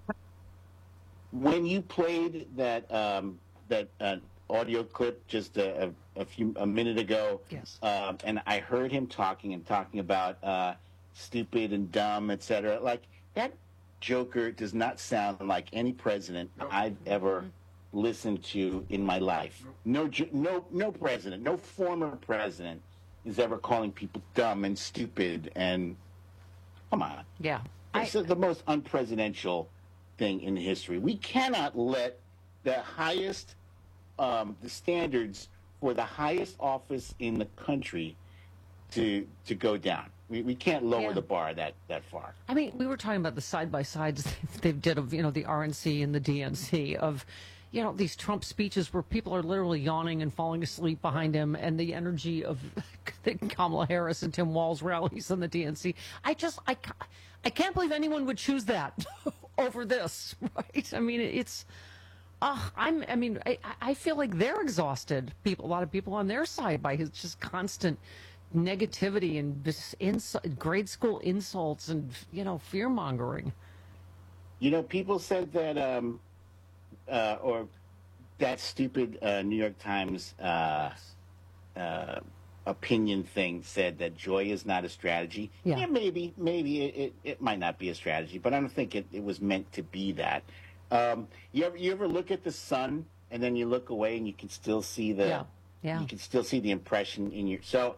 When you played that um, that uh, audio clip just a, a, a few a minute ago, yes, um, and I heard him talking and talking about uh, stupid and dumb, et cetera. Like that joker does not sound like any president I've ever listened to in my life. No, no, no president, no former president is ever calling people dumb and stupid and come on. Yeah, it's I, the most unpresidential thing in history. We cannot let the highest, um, the standards for the highest office in the country to to go down. We we can't lower yeah. the bar that, that far. I mean, we were talking about the side by sides they did of, you know, the R N C and the D N C of, you know, these Trump speeches where people are literally yawning and falling asleep behind him, and the energy of Kamala Harris and Tim Walz rallies on the D N C. I just, I, I can't believe anyone would choose that over this, right? I mean, it's, uh, I'm, I mean, I, I feel like they're exhausted. People, a lot of people on their side by his just constant negativity and this ins- grade school insults and, you know, fear mongering. You know, people said that, um, uh, or that stupid uh, New York Times uh, uh, opinion thing said that joy is not a strategy. Yeah, yeah maybe, maybe it, it, it might not be a strategy, but I don't think it, it was meant to be that. Um, you ever you ever look at the sun and then you look away and you can still see the yeah. Yeah. you can still see the impression in your. So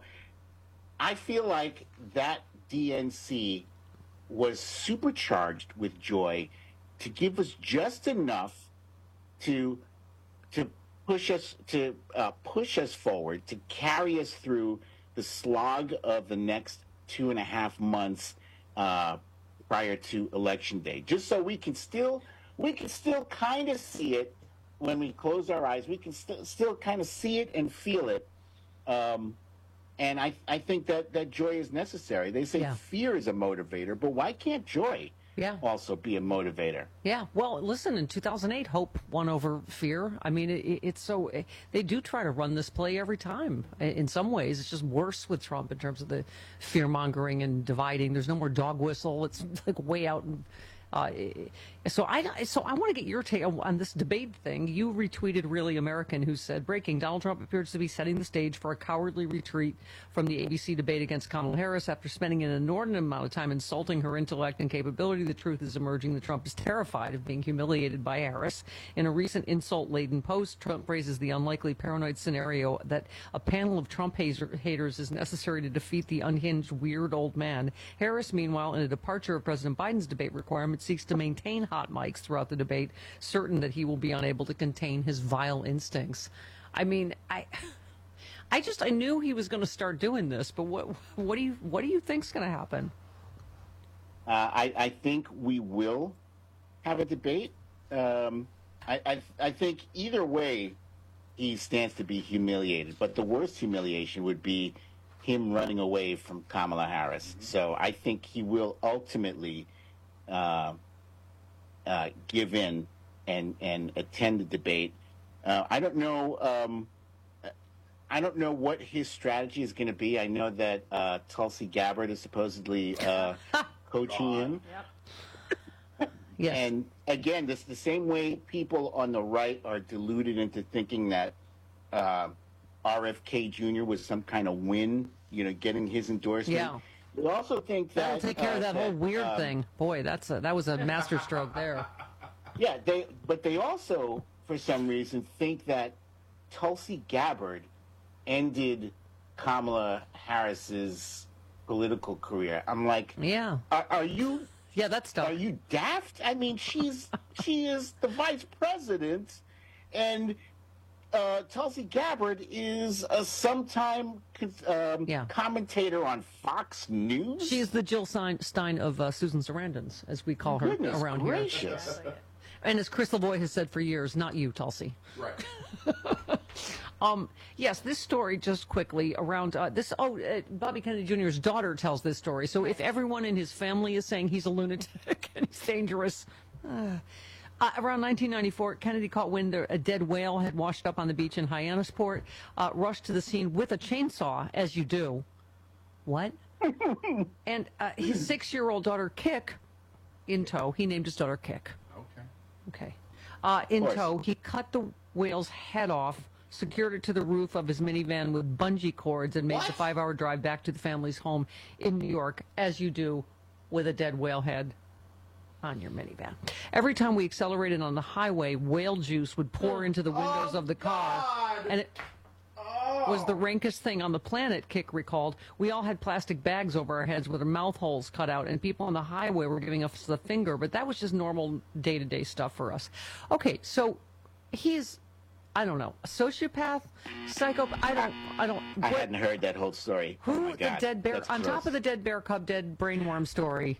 I feel like that D N C was supercharged with joy to give us just enough to to push us to uh, push us forward, to carry us through the slog of the next two and a half months uh, prior to Election Day, just so we can still we can still kind of see it when we close our eyes. We can st- still kind of see it and feel it. Um, and I I think that that joy is necessary. They say yeah. fear is a motivator, but why can't joy yeah. also be a motivator? Yeah. Well, listen, in two thousand eight, hope won over fear. I mean, it, it's so it, they do try to run this play every time. In some ways, it's just worse with Trump in terms of the fear mongering and dividing. There's no more dog whistle. It's like way out. And, uh, so I so I want to get your take on, on this debate thing. You retweeted Really American, who said, breaking, Donald Trump appears to be setting the stage for a cowardly retreat from the A B C debate against Kamala Harris. After spending an inordinate amount of time insulting her intellect and capability, the truth is emerging that Trump is terrified of being humiliated by Harris. In a recent insult-laden post, Trump raises the unlikely paranoid scenario that a panel of Trump haters is necessary to defeat the unhinged, weird old man. Harris, meanwhile, in a departure of President Biden's debate requirement, seeks to maintain hot mics throughout the debate, certain that he will be unable to contain his vile instincts. I mean, I, I just I knew he was going to start doing this, but what what do you what do you think's going to happen? Uh, I I think we will have a debate. Um, I, I I think either way, he stands to be humiliated. But the worst humiliation would be him running away from Kamala Harris. Mm-hmm. So I think he will ultimately Uh, uh, give in and and attend the debate. Uh, I don't know. Um, I don't know what his strategy is going to be. I know that uh, Tulsi Gabbard is supposedly uh, coaching him. Yep. Yes. And again, this the same way people on the right are deluded into thinking that uh, R F K Junior was some kind of win, you know, getting his endorsement. Yeah. We also think that That'll take care uh, of that, that whole weird um, thing. Boy, that's a, that was a masterstroke there. Yeah, they but they also, for some reason, think that Tulsi Gabbard ended Kamala Harris's political career. I'm like, yeah, are, are you? Yeah, that's tough. Are you daft? I mean, she's she is the vice president, and uh, Tulsi Gabbard is a sometime um, yeah. commentator on Fox News. She's the Jill Stein of uh, Susan Sarandon's, as we call her Goodness around gracious. here. And as Chris Lavoie has said for years, not you, Tulsi. Right. um, yes, this story, just quickly, around uh, this, oh, uh, Bobby Kennedy Junior's daughter tells this story. So if everyone in his family is saying he's a lunatic and he's dangerous, uh, uh, around nineteen ninety-four, Kennedy caught wind that a dead whale had washed up on the beach in Hyannisport, uh, rushed to the scene with a chainsaw, as you do. What? And uh, his six-year-old daughter, Kik, in tow, he named his daughter Kik. Okay. Uh, in tow, he cut the whale's head off, secured it to the roof of his minivan with bungee cords, and made What? the five-hour drive back to the family's home in New York, as you do with a dead whale head on your minivan. Every time we accelerated on the highway, whale juice would pour into the windows Oh, of the car, God. and it was the rankest thing on the planet, Kik recalled. We all had plastic bags over our heads with our mouth holes cut out, and people on the highway were giving us the finger, but that was just normal day-to-day stuff for us. Okay, so he's, I don't know, a sociopath, psychopath, I don't, I don't. I what, hadn't heard that whole story. who, oh my the God. dead bear, That's on gross. top of the dead bear cub, dead brainworm story.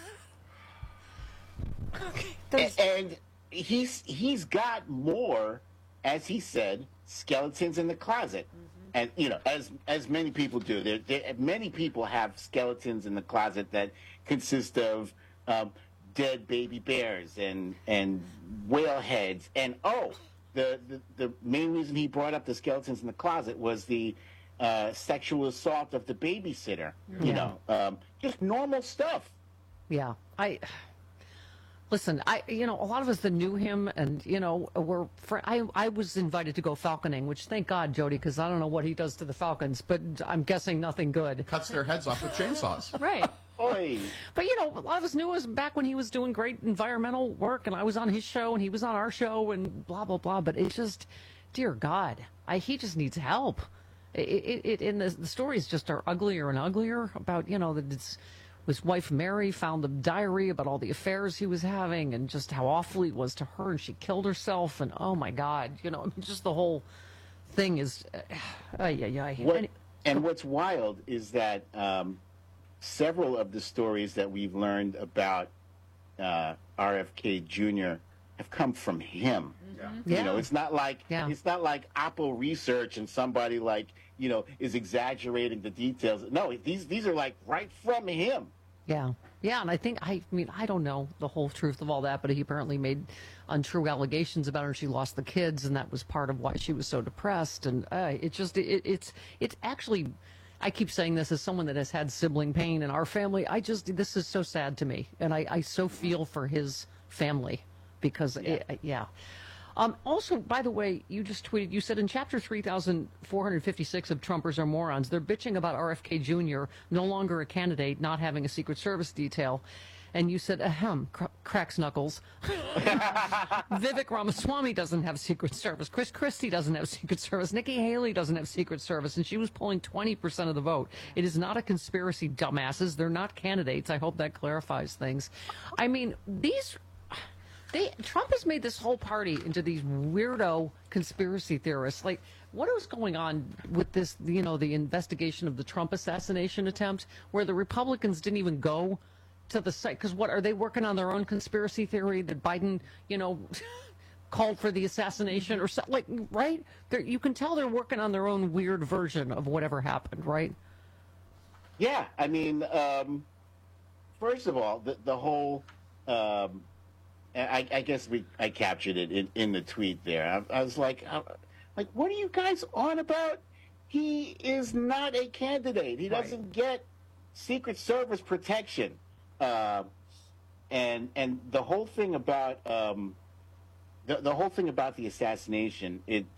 Okay, A- and he's he's got more, as he said, skeletons in the closet. And, you know, as as many people do, there, there many people have skeletons in the closet that consist of um, dead baby bears and and whale heads. And, oh, the, the, the main reason he brought up the skeletons in the closet was the uh, sexual assault of the babysitter. You Yeah. know, um, just normal stuff. Yeah, I listen. I you know a lot of us that knew him, and you know were. Fr- I I was invited to go falconing, which thank God, Jody, because I don't know what he does to the falcons, but I'm guessing nothing good. Cuts their heads off with chainsaws. Right. Oy. But you know, a lot of us knew us back when he was doing great environmental work, and I was on his show, and he was on our show, and blah blah blah. But it's just, dear God, I he just needs help. It it, it and the, the stories just are uglier and uglier about you know that it's. His wife Mary found the diary about all the affairs he was having and just how awful it was to her, and she killed herself. And oh my God, you know, I mean, just the whole thing is. Uh, yeah, yeah. What, and what's wild is that um, several of the stories that we've learned about uh, R F K Junior have come from him. Yeah. You Yeah. know, it's not like Yeah. it's not like Oppo research and somebody like you know is exaggerating the details. No, these these are like right from him. Yeah, yeah, and I think I mean I don't know the whole truth of all that, but he apparently made untrue allegations about her. She lost the kids, and that was part of why she was so depressed. And uh, it just it, it's it's actually. I keep saying this as someone that has had sibling pain in our family. I just this is so sad to me, and I, I so feel for his family because yeah. It, yeah. Um, also, by the way, you just tweeted, you said in chapter three thousand four hundred fifty-six of Trumpers Are Morons, they're bitching about R F K Junior no longer a candidate, not having a Secret Service detail. And you said, ahem, cr- cracks knuckles. Vivek Ramaswamy doesn't have Secret Service. Chris Christie doesn't have Secret Service. Nikki Haley doesn't have Secret Service. And she was polling twenty percent of the vote. It is not a conspiracy, dumbasses. They're not candidates. I hope that clarifies things. I mean, these... They, Trump has made this whole party into these weirdo conspiracy theorists. Like, what is going on with this, you know, the investigation of the Trump assassination attempt, where the Republicans didn't even go to the site? Because what, are they working on their own conspiracy theory that Biden, you know, called for the assassination or something? Like, right? They're, you can tell they're working on their own weird version of whatever happened, right? Yeah, I mean, um, first of all, the, the whole... Um, I, I guess we I captured it in, in the tweet there. I, I was like, I, like, what are you guys on about? He is not a candidate. He doesn't right. get Secret Service protection. Uh, and and the whole thing about um, the the whole thing about the assassination, it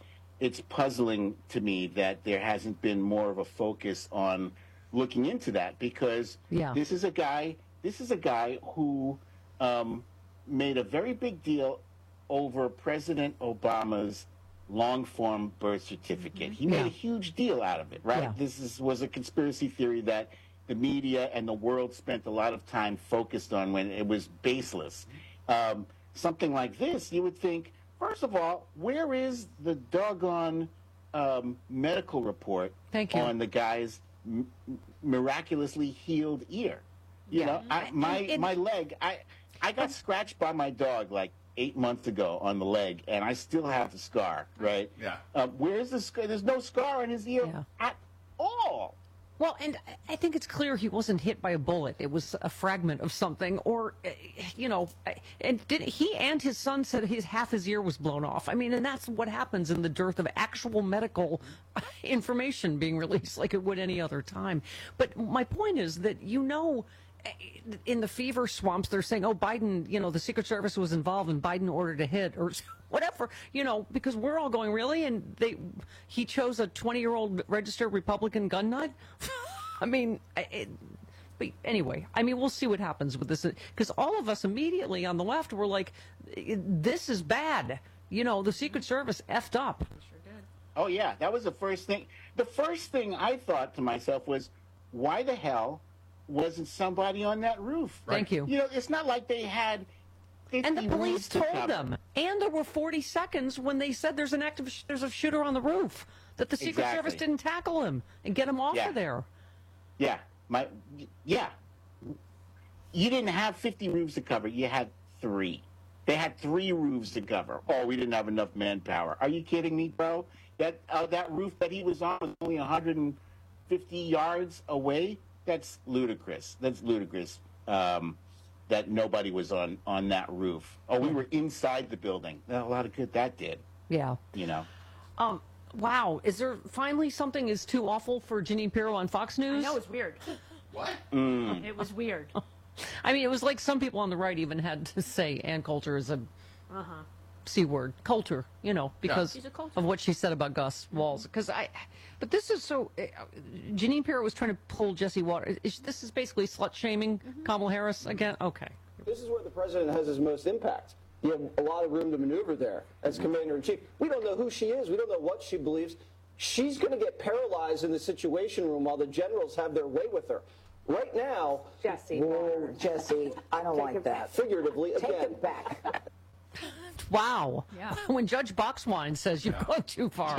it's puzzling to me that there hasn't been more of a focus on looking into that, because Yeah. this is a guy, this is a guy who um, made a very big deal over President Obama's long-form birth certificate. He made Yeah. a huge deal out of it, right? Yeah. This is, was a conspiracy theory that the media and the world spent a lot of time focused on when it was baseless. Um, something like this, you would think, first of all, where is the doggone um, medical report Thank you. on the guy's m- miraculously healed ear? You Yeah. know, I, my And- and- my leg, I I got scratched by my dog like eight months ago on the leg, and I still have the scar, right? Yeah. Uh, where's the scar? There's no scar on his ear Yeah. at all. Well, and I think it's clear he wasn't hit by a bullet. It was a fragment of something, or, uh, you know, and did he and his son said his half his ear was blown off. I mean, and that's what happens in the dearth of actual medical information being released like it would any other time. But my point is that, you know, in the fever swamps, they're saying, oh, Biden, you know, the Secret Service was involved and Biden ordered a hit or whatever, you know, because we're all going, really? And they, he chose a twenty-year-old registered Republican gun nut? I mean, it, but anyway, I mean, we'll see what happens with this. Because all of us immediately on the left were like, this is bad. You know, the Secret Service effed up. Oh, yeah, that was the first thing. The first thing I thought to myself was, why the hell wasn't somebody on that roof? Thank you. You know, it's not like they had And the fifty police roofs to told cover. them. And there were forty seconds when they said there's an active, sh- there's a shooter on the roof, that the Secret Exactly. Service didn't tackle him and get him off Yeah. of there. Yeah, my yeah. You didn't have fifty roofs to cover. You had three. They had three roofs to cover. Oh, we didn't have enough manpower. Are you kidding me, bro? That uh, that roof that he was on was only one hundred fifty yards away. That's ludicrous. That's ludicrous. Um, that nobody was on on that roof. Oh, we were inside the building. A lot of good that did. Yeah. You know. Um. Wow. Is there finally something is too awful for Jeanine Pirro on Fox News? I know, it's weird. What? Mm. It was weird. I mean, it was like some people on the right even had to say Ann Coulter is a Uh-huh. C word. Coulter, you know, because She's a Coulter. of what she said about Gus Walls. Because I, but this is so, uh, Jeanine Pirro was trying to pull Jesse Waters. Is, this is basically slut shaming Kamala Harris again? Okay. This is where the president has his most impact. You have a lot of room to maneuver there as commander-in-chief. We don't know who she is. We don't know what she believes. She's going to get paralyzed in the Situation Room while the generals have their way with her. Right now, Jesse, whoa, Jesse, I don't Take like it that. back. Figuratively, Take again. it back. Wow. Yeah. When Judge Boxwine says you've gone too far.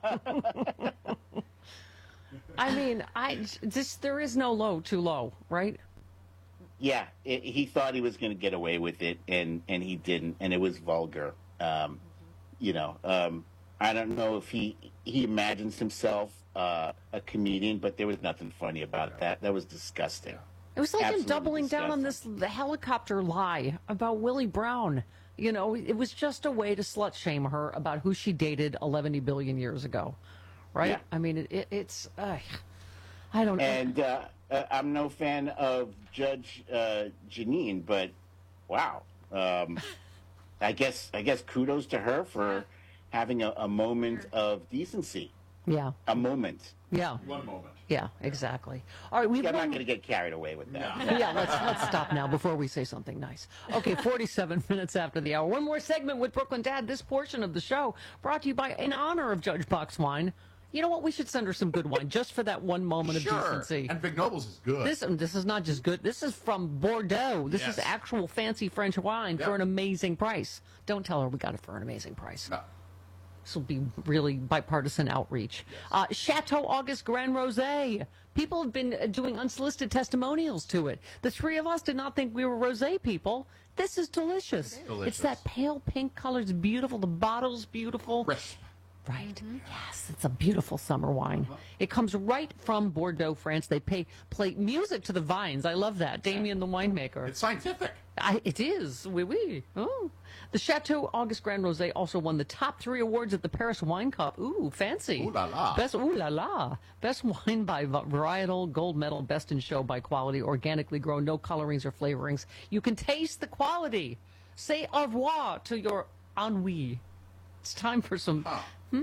I mean, I this there is no low too low, right? Yeah, it, he thought he was going to get away with it, and, and he didn't, and it was vulgar. Um, you know, um, I don't know if he he imagines himself uh, a comedian, but there was nothing funny about that. That was disgusting. It was like Absolutely him doubling down on this the helicopter lie about Willie Brown. You know, it was just a way to slut shame her about who she dated eleven billion years ago, right? Yeah. I mean, it, it, it's uh, I don't know. And uh, uh, I'm no fan of Judge uh, Jeanine, but wow, um, I guess I guess kudos to her for having a, a moment of decency. Yeah. A moment. Yeah. One moment. Yeah, exactly. All right, we've Yeah, I'm not one- going to get carried away with that. yeah, let's let's stop now before we say something nice. Okay, forty-seven minutes after the hour. One more segment with Brooklyn Dad. This portion of the show brought to you by, in honor of Judge Boxwine. You know what? We should send her some good wine just for that one moment Sure. of decency. And Big Nobles is good. This this is not just good. This is from Bordeaux. This Yes. is actual fancy French wine Yep. for an amazing price. Don't tell her we got it for an amazing price. No. This will be really bipartisan outreach. Uh, Chateau August Grand Rosé. People have been uh, doing unsolicited testimonials to it. The three of us did not think we were rosé people. This is delicious. Delicious. It's that pale pink color. It's beautiful. The bottle's beautiful. Crisp. Right. Yes, it's a beautiful summer wine. It comes right from Bordeaux, France. They pay, play music to the vines. I love that. Damien the winemaker. It's scientific. I, it is. Oui, oui. Oh. The Chateau August Grand Rosé also won the top three awards at the Paris Wine Cup. Ooh, fancy. Ooh la la. Best, ooh la la. Best wine by varietal, gold medal, best in show by quality, organically grown, no colorings or flavorings. You can taste the quality. Say au revoir to your ennui. It's time for some... Huh. Hmm?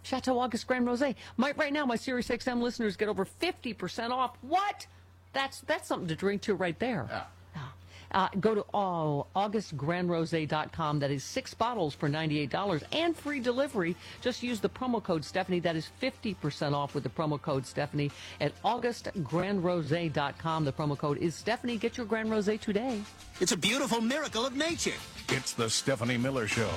Chateau August Grand Rosé. My, right now, my Sirius X M listeners get over fifty percent off. What? That's that's something to drink to right there. Yeah. Uh, go to oh, august grand rose dot com. That is six bottles for ninety-eight dollars and free delivery. Just use the promo code Stephanie. That is fifty percent off with the promo code Stephanie at august grand rose dot com. The promo code is Stephanie. Get your Grand Rosé today. It's a beautiful miracle of nature. It's the Stephanie Miller Show.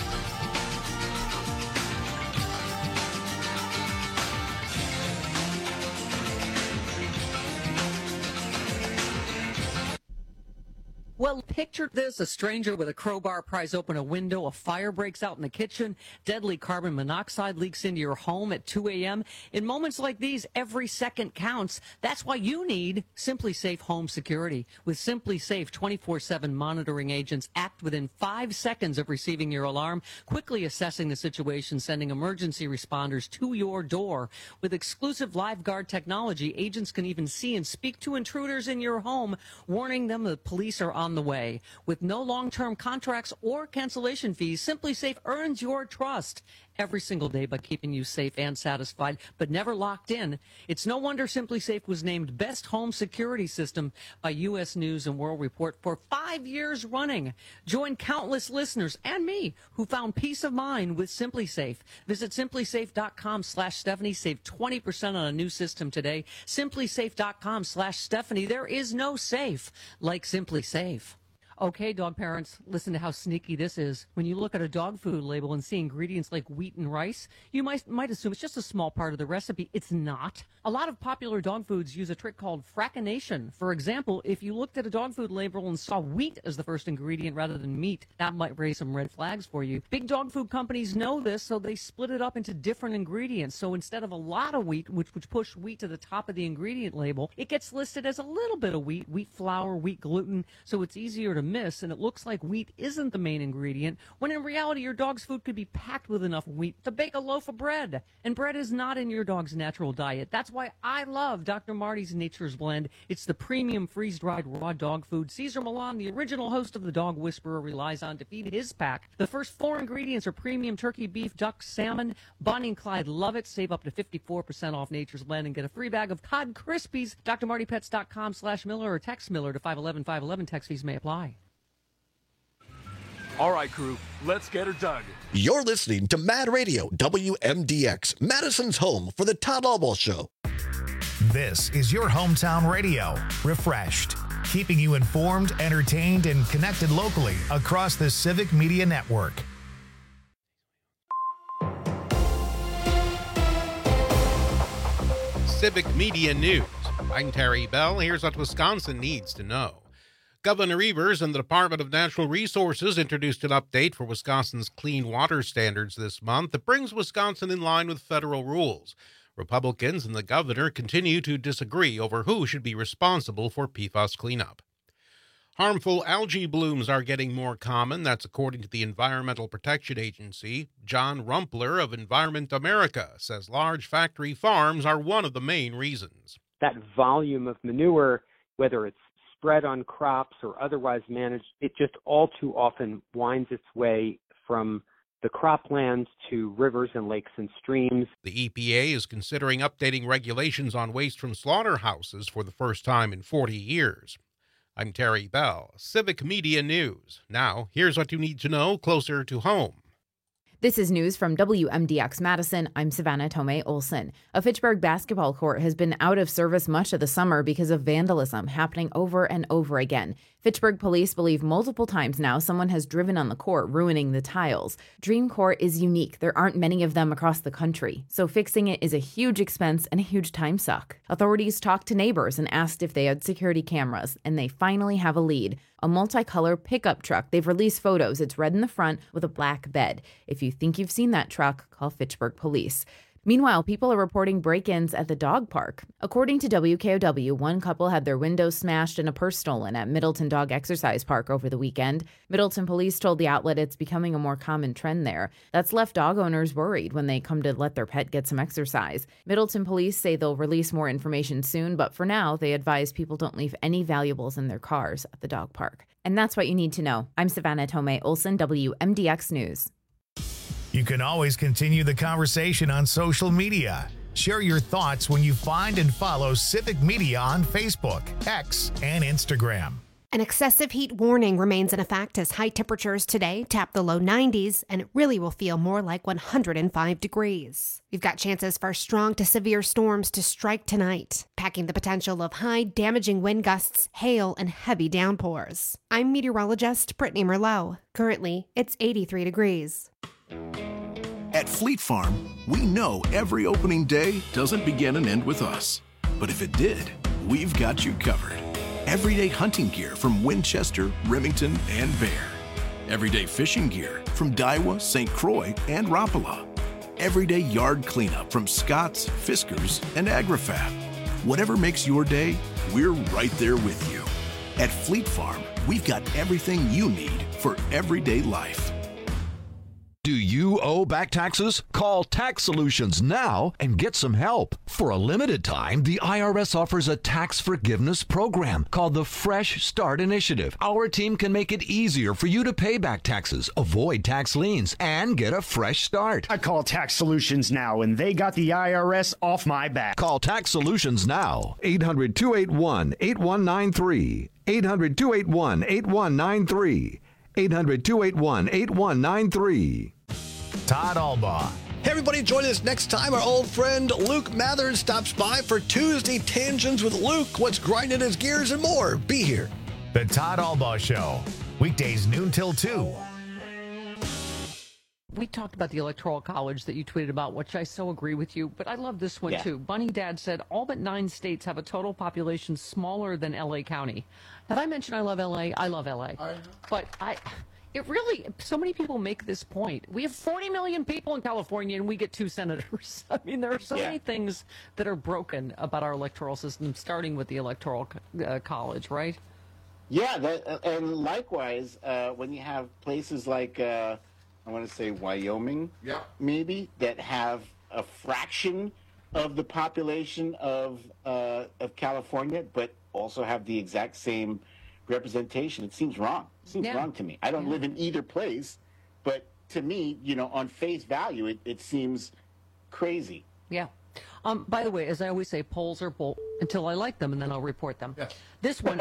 Well, picture this. A stranger with a crowbar pries open a window, a fire breaks out in the kitchen, deadly carbon monoxide leaks into your home at two a.m. In moments like these, every second counts. That's why you need Simply Safe Home Security. With Simply Safe, twenty-four seven monitoring agents act within five seconds of receiving your alarm, quickly assessing the situation, sending emergency responders to your door. With exclusive LiveGuard technology, agents can even see and speak to intruders in your home, warning them the police are on the way. With no long-term contracts or cancellation fees, Simply Safe earns your trust every single day by keeping you safe and satisfied, but never locked in. It's no wonder Simply Safe was named Best Home Security System by U S News and World Report for five years running. Join countless listeners and me who found peace of mind with Simply Safe. Visit simply safe dot com slash Stephanie. Save twenty percent on a new system today. simply safe dot com slash Stephanie. There is no safe like Simply Safe. Okay, dog parents, listen to how sneaky this is. When you look at a dog food label and see ingredients like wheat and rice, you might might assume it's just a small part of the recipe. It's not. A lot of popular dog foods use a trick called fractionation. For example, if you looked at a dog food label and saw wheat as the first ingredient rather than meat, that might raise some red flags for you. Big dog food companies know this, so they split it up into different ingredients. So instead of a lot of wheat, which would push wheat to the top of the ingredient label, it gets listed as a little bit of wheat, wheat flour, wheat gluten, so it's easier to miss, and it looks like wheat isn't the main ingredient, when in reality your dog's food could be packed with enough wheat to bake a loaf of bread. And bread is not in your dog's natural diet. That's why I love Doctor Marty's Nature's Blend. It's the premium freeze-dried raw dog food Cesar Millan, the original host of The Dog Whisperer, relies on to feed his pack. The first four ingredients are premium turkey, beef, duck, salmon. Bonnie and Clyde love it. Save up to fifty-four percent off Nature's Blend and get a free bag of Cod Krispies. D R marty pets dot com slash Miller or text Miller to five one one five one one. Text fees may apply. All right, crew, let's get her dug. You're listening to Mad Radio, W M D X, Madison's home for the Todd Albaugh Show. This is your hometown radio, refreshed, keeping you informed, entertained, and connected locally across the Civic Media Network. Civic Media News. I'm Terry Bell. Here's what Wisconsin needs to know. Governor Evers and the Department of Natural Resources introduced an update for Wisconsin's clean water standards this month that brings Wisconsin in line with federal rules. Republicans and the governor continue to disagree over who should be responsible for P FAS cleanup. Harmful algae blooms are getting more common. That's according to the Environmental Protection Agency. John Rumpler of Environment America says large factory farms are one of the main reasons. That volume of manure, whether it's spread on crops or otherwise managed, it just all too often winds its way from the croplands to rivers and lakes and streams. The E P A is considering updating regulations on waste from slaughterhouses for the first time in forty years. I'm Terry Bell, Civic Media News. Now, here's what you need to know closer to home. This is news from W M D X Madison. I'm Savannah Tomei Olson. A Fitchburg basketball court has been out of service much of the summer because of vandalism happening over and over again. Fitchburg police believe multiple times now someone has driven on the court, ruining the tiles. Dream Court is unique. There aren't many of them across the country, so fixing it is a huge expense and a huge time suck. Authorities talked to neighbors and asked if they had security cameras, and they finally have a lead. A multicolor pickup truck. They've released photos. It's red in the front with a black bed. If you think you've seen that truck, call Fitchburg Police. Meanwhile, people are reporting break-ins at the dog park. According to W K O W, one couple had their windows smashed and a purse stolen at Middleton Dog Exercise Park over the weekend. Middleton police told the outlet it's becoming a more common trend there. That's left dog owners worried when they come to let their pet get some exercise. Middleton police say they'll release more information soon, but for now, they advise people don't leave any valuables in their cars at the dog park. And that's what you need to know. I'm Savannah Tomei Olson, W M D X News. You can always continue the conversation on social media. Share your thoughts when you find and follow Civic Media on Facebook, X, and Instagram. An excessive heat warning remains in effect as high temperatures today tap the low nineties, and it really will feel more like one hundred five degrees. We've got chances for strong to severe storms to strike tonight, packing the potential of high, damaging wind gusts, hail, and heavy downpours. I'm meteorologist Brittany Merlot. Currently, it's eighty-three degrees. At Fleet Farm, we know every opening day doesn't begin and end with us. But if it did, we've got you covered. Everyday hunting gear from Winchester, Remington, and Bear. Everyday fishing gear from Daiwa, Saint Croix, and Rapala. Everyday yard cleanup from Scott's, Fiskars, and AgriFab. Whatever makes your day, we're right there with you. At Fleet Farm, we've got everything you need for everyday life. Do you owe back taxes? Call Tax Solutions now and get some help. For a limited time, the I R S offers a tax forgiveness program called the Fresh Start Initiative. Our team can make it easier for you to pay back taxes, avoid tax liens, and get a fresh start. I call Tax Solutions now, and they got the I R S off my back. Call Tax Solutions now. eight hundred, two eight one, eight one nine three. eight hundred, two eight one, eight one nine three. eight hundred, two eight one, eight one nine three. Todd Albaugh. Hey, everybody, join us next time. Our old friend Luke Mathers stops by for Tuesday Tangents with Luke. What's grinding his gears and more. Be here. The Todd Albaugh Show. Weekdays noon till two. We talked about the Electoral College that you tweeted about, which I so agree with you, but I love this one, yeah. too. Bunny Dad said, all but nine states have a total population smaller than L A County. Have I mentioned I love L A? I love L A. I but I... It really, so many people make this point. We have forty million people in California and we get two senators. I mean, there are so yeah. many things that are broken about our electoral system, starting with the Electoral uh, College, right? Yeah, that, and likewise, uh, when you have places like, uh, I want to say Wyoming, yeah. maybe, that have a fraction of the population of, uh, of California, but also have the exact same representation, it seems wrong. It seems yeah. wrong to me. I don't yeah. live in either place, but to me, you know, on face value, it, it seems crazy. Yeah. Um, by the way, as I always say, polls are bull until I like them, and then I'll report them. Yes. This one,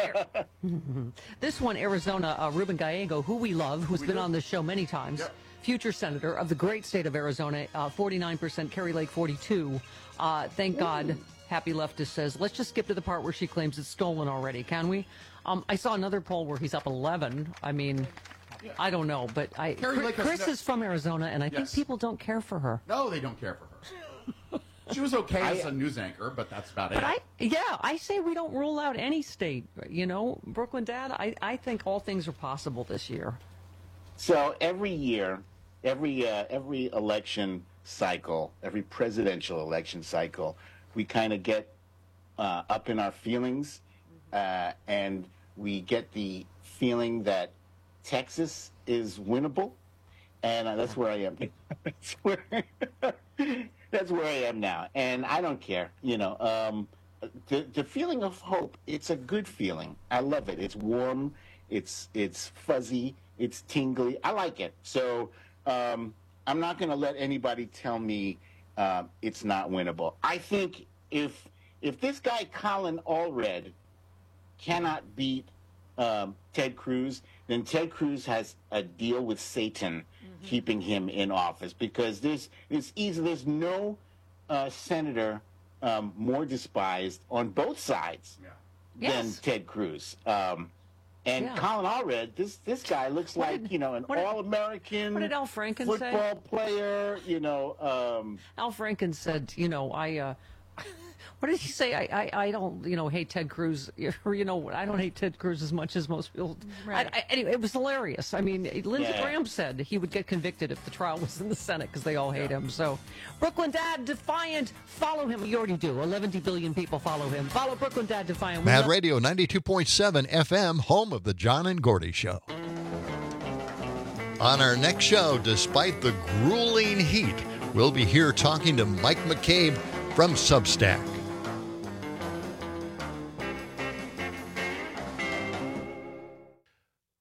this one, Arizona, uh, Ruben Gallego, who we love, who's we been do. on this show many times, yep. future senator of the great state of Arizona, uh, forty-nine percent, Kerry Lake forty-two. Uh, thank Ooh. God. Happy Leftist says, let's just skip to the part where she claims it's stolen already, can we? Um, I saw another poll where he's up eleven. I mean, yeah. I don't know, but I Chris, Chris no, is from Arizona, and I yes. think people don't care for her. No, they don't care for her. She was okay I, as a news anchor, but that's about but it. I, yeah, I say we don't rule out any state. You know, Brooklyn Dad, I, I think all things are possible this year. So every year, every uh, every election cycle, every presidential election cycle, we kind of get uh, up in our feelings, uh, and we get the feeling that Texas is winnable, and uh, that's where I am. that's where that's where I am now, and I don't care. You know, um, the the feeling of hope. It's a good feeling. I love it. It's warm. It's it's fuzzy. It's tingly. I like it. So um, I'm not going to let anybody tell me uh, it's not winnable. I think if if this guy Colin Allred cannot beat um, Ted Cruz, then Ted Cruz has a deal with Satan mm-hmm. keeping him in office, because there's there's easy there's no uh, senator um, more despised on both sides yeah. than yes. Ted Cruz. Um, and yeah. Colin Allred, this this guy looks what like did, you know an all-American what did Al Franken football say? player. You know, um, Al Franken said, you know, I. Uh, What did he say? I, I, I don't, you know, hate Ted Cruz, or, you know, I don't hate Ted Cruz as much as most people. Right. I, I, anyway, it was hilarious. I mean, Lindsey yeah. Graham said he would get convicted if the trial was in the Senate because they all hate yeah. him. So, Brooklyn Dad Defiant, follow him. You already do. eleven billion people follow him. Follow Brooklyn Dad Defiant. Mad love- Radio ninety-two point seven F M, home of the John and Gordy Show. On our next show, despite the grueling heat, we'll be here talking to Mike McCabe from Substack.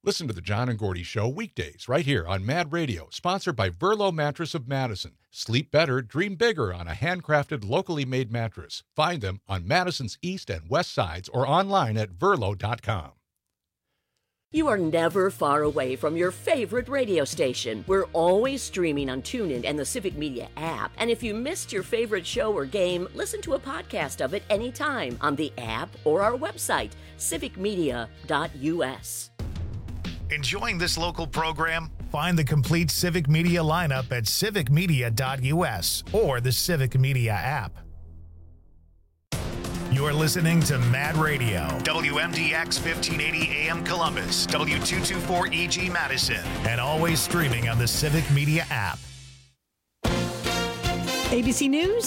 Listen to the John and Gordy Show weekdays right here on Mad Radio, sponsored by Verlo Mattress of Madison. Sleep better, dream bigger on a handcrafted, locally made mattress. Find them on Madison's east and west sides or online at verlo dot com. You are never far away from your favorite radio station. We're always streaming on TuneIn and the Civic Media app. And if you missed your favorite show or game, listen to a podcast of it anytime on the app or our website, civic media dot u s. Enjoying this local program? Find the complete Civic Media lineup at civic media dot u s or the Civic Media app. You're listening to Mad Radio, W M D X fifteen eighty A M Columbus, W two twenty-four E G Madison, and always streaming on the Civic Media app. A B C News.